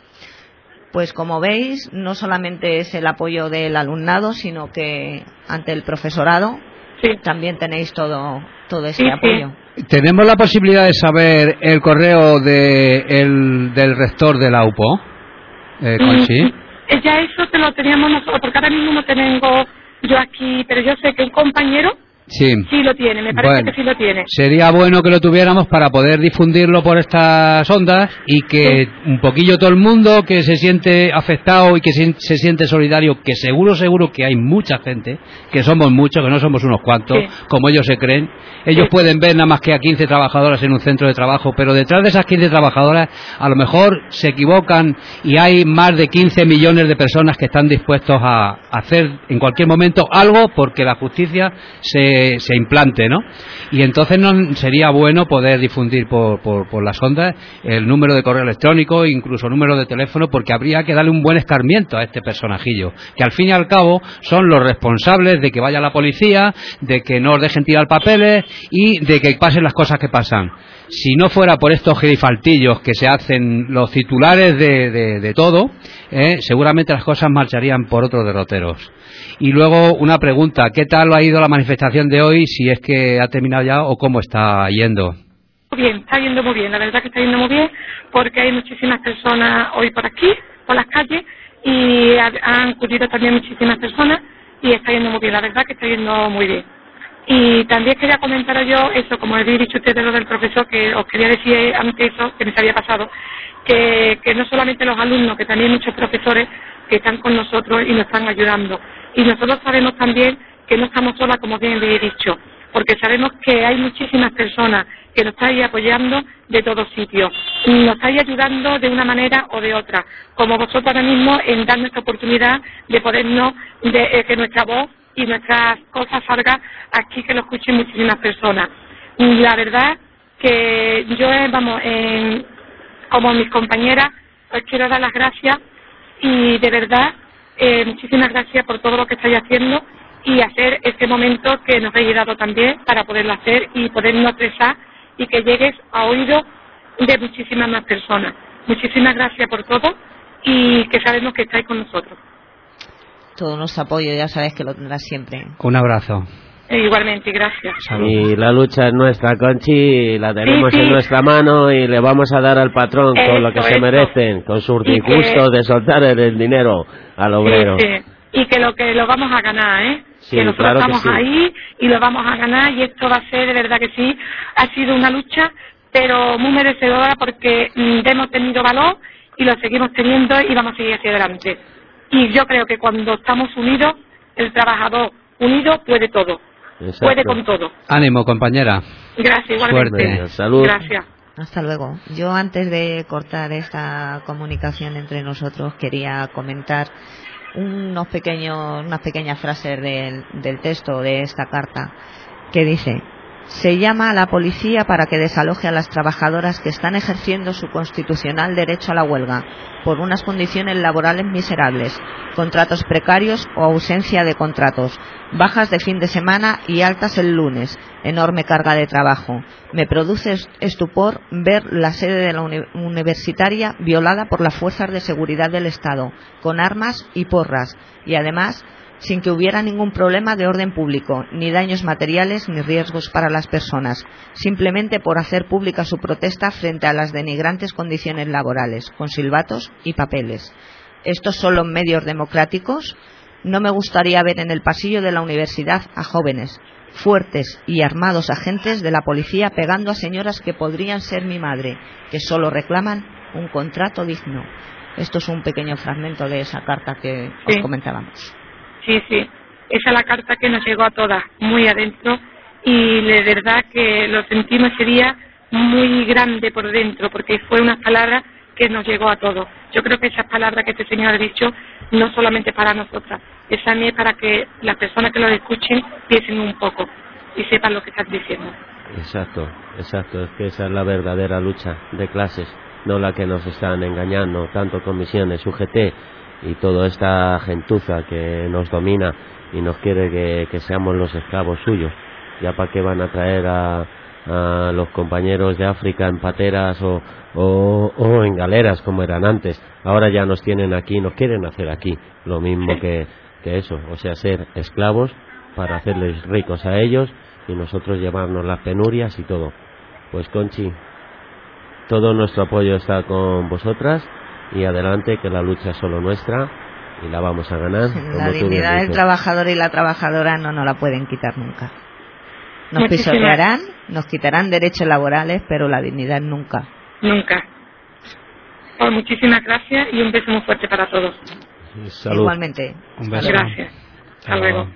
Pues como veis, no solamente es el apoyo del alumnado, sino que ante el profesorado sí. también tenéis todo todo este sí, apoyo. Sí. ¿Tenemos la posibilidad de saber el correo de el, del rector de la U P O? Eh, Conchi. Mm, ya eso te lo teníamos nosotros, porque ahora mismo no tengo yo aquí, pero yo sé que un compañero Sí. sí lo tiene, me parece bueno, que sí lo tiene. Sería bueno que lo tuviéramos para poder difundirlo por estas ondas y que sí. un poquillo todo el mundo que se siente afectado y que se, se siente solidario, que seguro, seguro que hay mucha gente, que somos muchos, que no somos unos cuantos, sí. como ellos se creen. Ellos sí. pueden ver nada más que a quince trabajadoras en un centro de trabajo, pero detrás de esas quince trabajadoras a lo mejor se equivocan y hay más de quince millones de personas que están dispuestos a hacer en cualquier momento algo porque la justicia se se implante, ¿no? Y entonces no sería bueno poder difundir por, por, por las ondas el número de correo electrónico, incluso el número de teléfono, porque habría que darle un buen escarmiento a este personajillo, que al fin y al cabo son los responsables de que vaya la policía, de que no os dejen tirar papeles y de que pasen las cosas que pasan. Si no fuera por estos girifaltillos que se hacen los titulares de, de, de todo, eh, seguramente las cosas marcharían por otros derroteros. Y luego una pregunta, ¿qué tal ha ido la manifestación de hoy? Si es que ha terminado ya o cómo está yendo. Muy bien, está yendo muy bien, la verdad que está yendo muy bien, porque hay muchísimas personas hoy por aquí, por las calles, y han acudido también muchísimas personas, y está yendo muy bien, la verdad que está yendo muy bien. Y también quería comentaros yo eso, como habéis dicho ustedes lo del profesor, que os quería decir antes eso, que me se había pasado, que, que no solamente los alumnos, que también muchos profesores que están con nosotros y nos están ayudando. Y nosotros sabemos también que no estamos solas, como bien les he dicho, porque sabemos que hay muchísimas personas que nos estáis apoyando de todos sitios. Nos estáis ayudando de una manera o de otra, como vosotros ahora mismo en darnos esta oportunidad de podernos, de eh, que nuestra voz y nuestras cosas salgan aquí, que lo escuchen muchísimas personas. La verdad que yo, eh, vamos, eh, como mis compañeras, os quiero dar las gracias y de verdad eh, muchísimas gracias por todo lo que estáis haciendo y hacer este momento que nos habéis dado también para poderlo hacer y podernos expresar y que llegues a oídos de muchísimas más personas. Muchísimas gracias por todo y que sabemos que estáis con nosotros. Todo nuestro apoyo, ya sabes que lo tendrás siempre. Un abrazo. E igualmente, gracias. Y la lucha es nuestra, Conchi, la tenemos sí, sí. en nuestra mano y le vamos a dar al patrón eso, con lo que eso. se merecen, con sus disgustos que... de soltar el, el dinero al obrero. Sí, sí. Y que lo que lo vamos a ganar, ¿eh? Sí, que nosotros claro estamos que sí. ahí y lo vamos a ganar y esto va a ser, de verdad que sí, ha sido una lucha, pero muy merecedora porque mm, hemos tenido valor y lo seguimos teniendo y vamos a seguir hacia adelante. Y yo creo que cuando estamos unidos, el trabajador unido puede todo. Exacto. Puede con todo. Ánimo, compañera. Gracias, igualmente. Suerte. Salud. Gracias. Hasta luego. Yo antes de cortar esta comunicación entre nosotros quería comentar unos pequeños, unas pequeñas frases del, del texto de esta carta que dice: se llama a la policía para que desaloje a las trabajadoras que están ejerciendo su constitucional derecho a la huelga por unas condiciones laborales miserables, contratos precarios o ausencia de contratos, bajas de fin de semana y altas el lunes, enorme carga de trabajo. Me produce estupor ver la sede de la uni- universitaria violada por las fuerzas de seguridad del Estado, con armas y porras, y además sin que hubiera ningún problema de orden público, ni daños materiales ni riesgos para las personas, simplemente por hacer pública su protesta frente a las denigrantes condiciones laborales, con silbatos y papeles. ¿Estos son los medios democráticos? No me gustaría ver en el pasillo de la universidad a jóvenes, fuertes y armados agentes de la policía pegando a señoras que podrían ser mi madre, que solo reclaman un contrato digno. Esto es un pequeño fragmento de esa carta que sí. os comentábamos. Sí, sí, esa es la carta que nos llegó a todas, muy adentro, y de verdad que lo sentimos ese día muy grande por dentro, porque fue unas palabras que nos llegó a todos. Yo creo que esas palabras que este señor ha dicho no solamente para nosotras, es también para que las personas que lo escuchen piensen un poco y sepan lo que están diciendo. Exacto, exacto, es que esa es la verdadera lucha de clases, no la que nos están engañando, tanto comisiones, U G T y toda esta gentuza que nos domina y nos quiere que, que seamos los esclavos suyos. Ya para qué van a traer a, a los compañeros de África en pateras o, o, o en galeras como eran antes. Ahora ya nos tienen aquí, nos quieren hacer aquí lo mismo Sí. que, que eso, o sea, ser esclavos para hacerles ricos a ellos y nosotros llevarnos las penurias y todo. Pues Conchi, todo nuestro apoyo está con vosotras y adelante, que la lucha es solo nuestra y la vamos a ganar. La dignidad del trabajador y la trabajadora no nos la pueden quitar nunca. Nos Muchísimas- pisotearán, nos quitarán derechos laborales, pero la dignidad nunca. Nunca. Pues muchísimas gracias y un beso muy fuerte para todos. Salud. Igualmente. Un beso. Gracias. Hasta luego.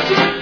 Thank you.